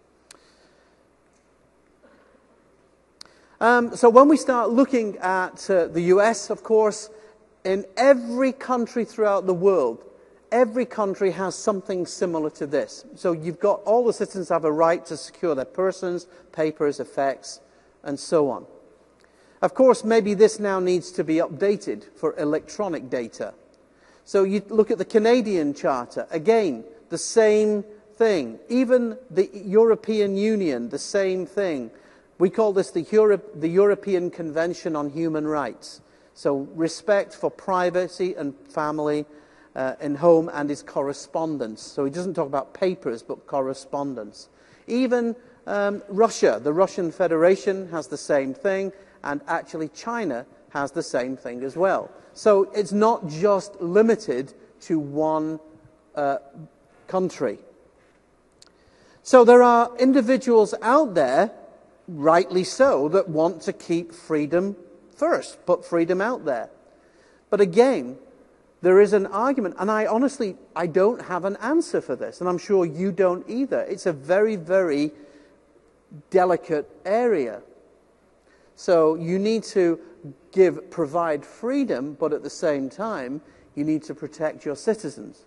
Um, so when we start looking at uh, the U S, of course, in every country throughout the world, every country has something similar to this. So you've got all the citizens have a right to secure their persons, papers, effects, and so on. Of course, maybe this now needs to be updated for electronic data. So you look at the Canadian Charter. Again, the same thing. Even the European Union, the same thing. We call this the, Europe, the European Convention on Human Rights. So respect for privacy and family uh, in home and its correspondence. So he doesn't talk about papers, but correspondence. Even um, Russia, the Russian Federation, has the same thing, and actually China has the same thing as well. So it's not just limited to one uh, country. So there are individuals out there, rightly so, that want to keep freedom first, put freedom out there. But again, there is an argument, and I honestly, I don't have an answer for this, and I'm sure you don't either. It's a very, very delicate area. So you need to give, provide freedom, but at the same time, you need to protect your citizens.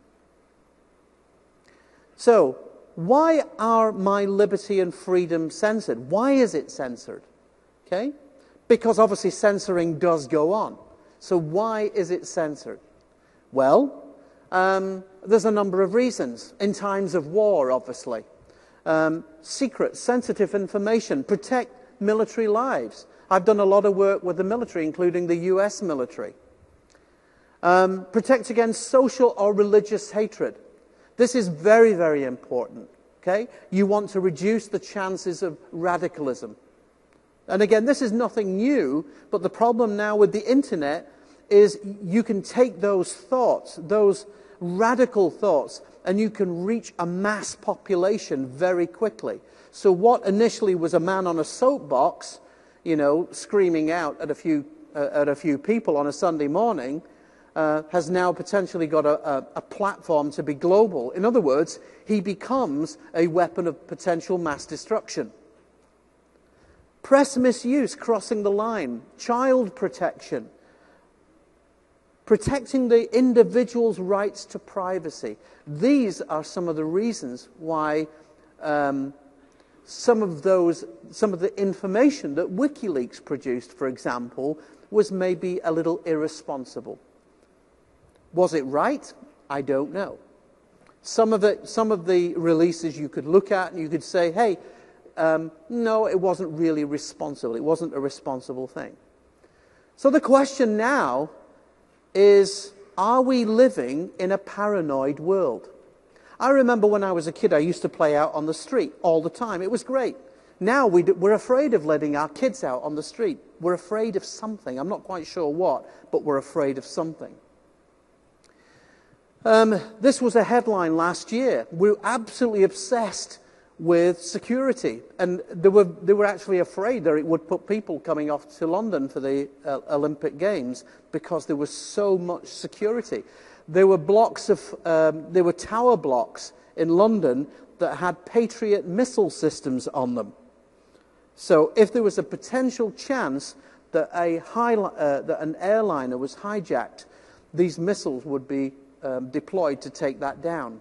So, why are my liberty and freedom censored? Why is it censored? Okay? Because obviously censoring does go on. So why is it censored? Well, um, there's a number of reasons. In times of war, obviously. Um, secret, sensitive information, protect military lives. I've done a lot of work with the military, including the U S military. Um, protect against social or religious hatred. This is very, very important, okay? You want to reduce the chances of radicalism. And again, this is nothing new, but the problem now with the internet is you can take those thoughts, those radical thoughts, and you can reach a mass population very quickly. So what initially was a man on a soapbox, you know, screaming out at a few, uh, at a few people on a Sunday morning, Uh, has now potentially got a, a, a platform to be global. In other words, he becomes a weapon of potential mass destruction. Press misuse, crossing the line, child protection, protecting the individual's rights to privacy. These are some of the reasons why um, some of those, some of the information that WikiLeaks produced, for example, was maybe a little irresponsible. Was it right? I don't know. Some of it, some of the releases you could look at and you could say, hey, um, no, it wasn't really responsible. It wasn't a responsible thing. So the question now is, are we living in a paranoid world? I remember when I was a kid, I used to play out on the street all the time. It was great. Now we do, we're afraid of letting our kids out on the street. We're afraid of something. I'm not quite sure what, but we're afraid of something. Um, this was a headline last year. We're absolutely obsessed with security. And they were, they were actually afraid that it would put people coming off to London for the uh, Olympic Games because there was so much security. There were blocks of, um, there were tower blocks in London that had Patriot missile systems on them. So if there was a potential chance that, a high, uh, that an airliner was hijacked, these missiles would be um, deployed to take that down.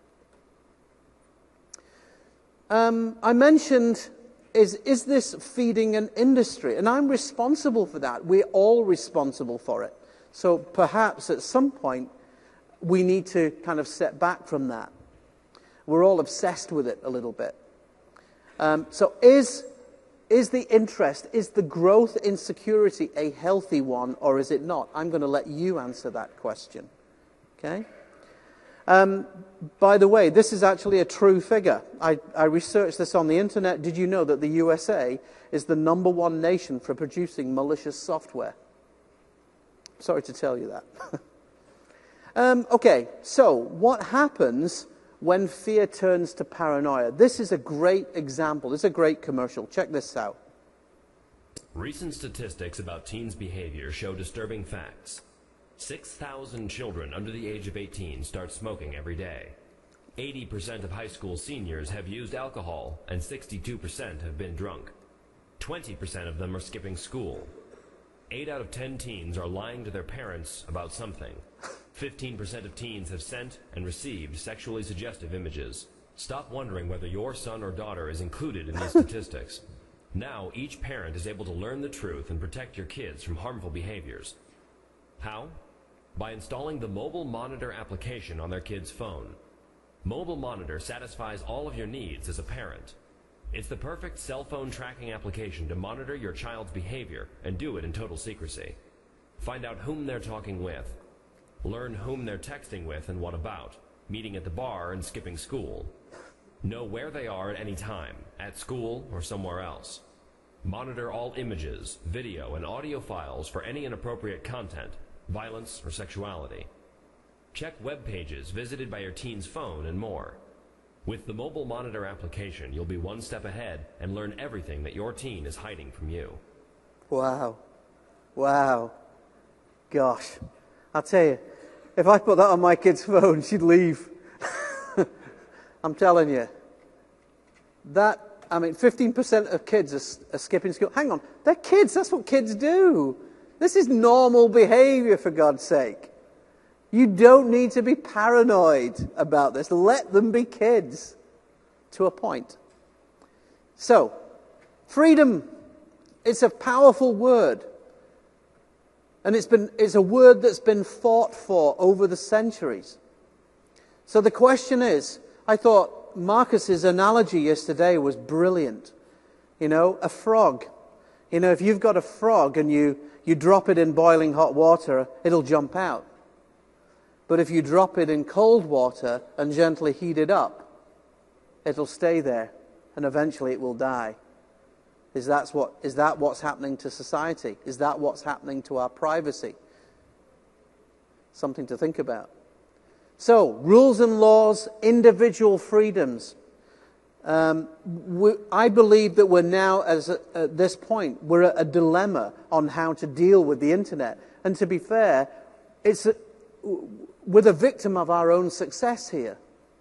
Um, I mentioned, is, is this feeding an industry? And I'm responsible for that. We're all responsible for it. So perhaps at some point we need to kind of step back from that. We're all obsessed with it a little bit. Um, so is, is the interest, is the growth in security a healthy one, or is it not? I'm going to let you answer that question. Okay? Um, by the way, this is actually a true figure. I, I researched this on the internet. Did you know that the U S A is the number one nation for producing malicious software? Sorry to tell you that. um, okay, so what happens when fear turns to paranoia? This is a great example. This is a great commercial. Check this out. Recent statistics about teens' behavior show disturbing facts. six thousand children under the age of eighteen start smoking every day. eighty percent of high school seniors have used alcohol, and sixty-two percent have been drunk. twenty percent of them are skipping school. eight out of ten teens are lying to their parents about something. fifteen percent of teens have sent and received sexually suggestive images. Stop wondering whether your son or daughter is included in these statistics. Now each parent is able to learn the truth and protect your kids from harmful behaviors. How? By installing the Mobile Monitor application on their kid's phone. Mobile Monitor satisfies all of your needs as a parent. It's the perfect cell phone tracking application to monitor your child's behavior and do it in total secrecy. Find out whom they're talking with. Learn whom they're texting with and what about, meeting at the bar and skipping school. Know where they are at any time, at school or somewhere else. Monitor all images, video, and audio files for any inappropriate content, violence, or sexuality. Check web pages visited by your teen's phone and more. With the Mobile Monitor application, you'll be one step ahead and learn everything that your teen is hiding from you. Wow. Wow. Gosh. I'll tell you, if I put that on my kid's phone, she'd leave. I'm telling you. That, I mean, fifteen percent of kids are, are skipping school. Hang on, they're kids. That's what kids do. This is normal behavior, for God's sake. You don't need to be paranoid about this. Let them be kids to a point. So, freedom, it's a powerful word. And it's been, it's a word that's been fought for over the centuries. So the question is, I thought Marcus's analogy yesterday was brilliant. You know, a frog. You know, if you've got a frog and you, you drop it in boiling hot water, it'll jump out. But if you drop it in cold water and gently heat it up, it'll stay there and eventually it will die. Is that what, is that what's happening to society? Is that what's happening to our privacy? Something to think about. So, rules and laws, individual freedoms. Um, we, I believe that we're now, as a, at this point, we're at a dilemma on how to deal with the internet. And to be fair, it's a, we're the victim of our own success here.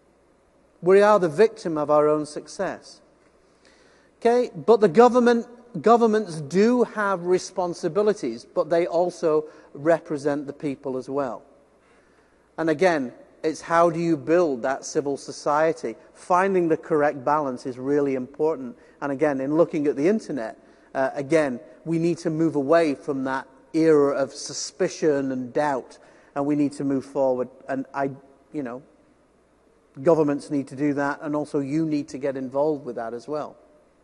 We are the victim of our own success. Okay, but the government, governments do have responsibilities, but they also represent the people as well. And again, it's how do you build that civil society? Finding the correct balance is really important. And again, in looking at the internet, uh, again, we need to move away from that era of suspicion and doubt, and we need to move forward. And I, you know, governments need to do that, and also you need to get involved with that as well.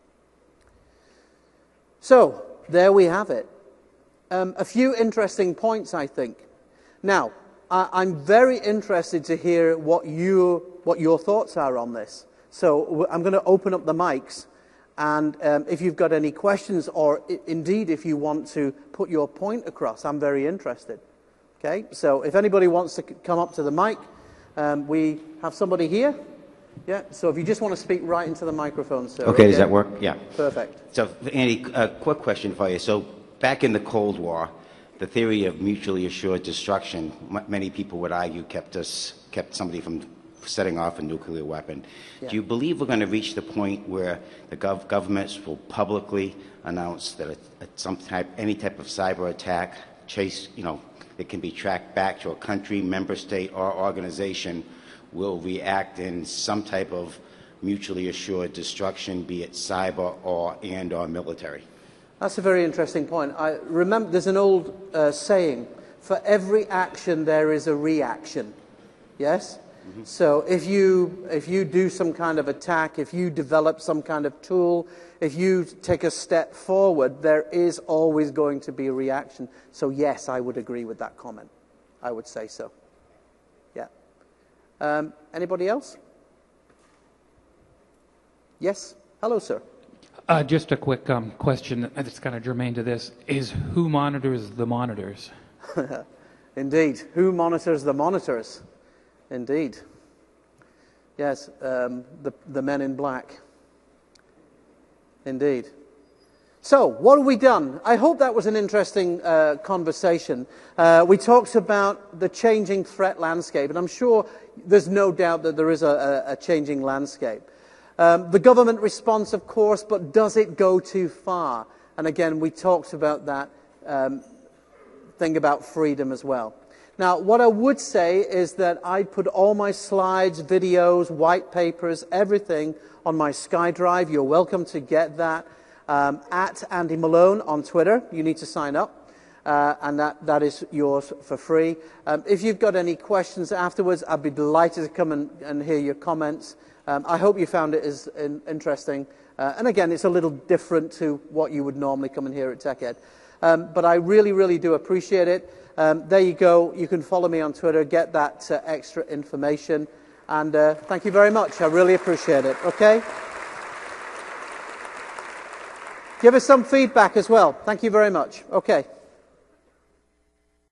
So, there we have it. Um, a few interesting points, I think. Now, I, I'm very interested to hear what, you, what your thoughts are on this. So, I'm going to open up the mics, and um, if you've got any questions, or I- indeed if you want to put your point across, I'm very interested. Okay, so if anybody wants to c- come up to the mic, um, we have somebody here. Yeah, so if you just want to speak right into the microphone, sir. Okay, okay. Does that work? Yeah. Perfect. So, Andy, a quick question for you. So, back in the Cold War, the theory of mutually assured destruction, m many people would argue, kept us, kept somebody from setting off a nuclear weapon. Yeah. Do you believe we're going to reach the point where the gov governments will publicly announce that a, a, some type, any type of cyber attack, chase, you know, it can be tracked back to a country, member state, or organization, will react in some type of mutually assured destruction, be it cyber or and or military? That's a very interesting point. I remember there's an old uh, saying: for every action there is a reaction. Yes. Mm-hmm. So if you if you do some kind of attack, if you develop some kind of tool, if you take a step forward, there is always going to be a reaction. So yes, I would agree with that comment. I would say so. Yeah. Um, anybody else? Yes. Hello, sir. Uh, just a quick um, question that's kind of germane to this, is who monitors the monitors? Indeed. Who monitors the monitors? Indeed. Yes, um, the, the men in black. Indeed. So, what have we done? I hope that was an interesting uh, conversation. Uh, we talked about the changing threat landscape, and I'm sure there's no doubt that there is a, a, a changing landscape. Um, the government response, of course, but does it go too far? And again, we talked about that um, thing about freedom as well. Now, what I would say is that I put all my slides, videos, white papers, everything on my SkyDrive. You're welcome to get that um, at Andy Malone on Twitter. You need to sign up, uh, and that, that is yours for free. Um, if you've got any questions afterwards, I'd be delighted to come and, and hear your comments. Um, I hope you found it as in, interesting. Uh, and again, it's a little different to what you would normally come and hear at TechEd. Um, but I really, really do appreciate it. Um, there you go. You can follow me on Twitter, get that uh, extra information. And uh, thank you very much. I really appreciate it. Okay? Give us some feedback as well. Thank you very much. Okay.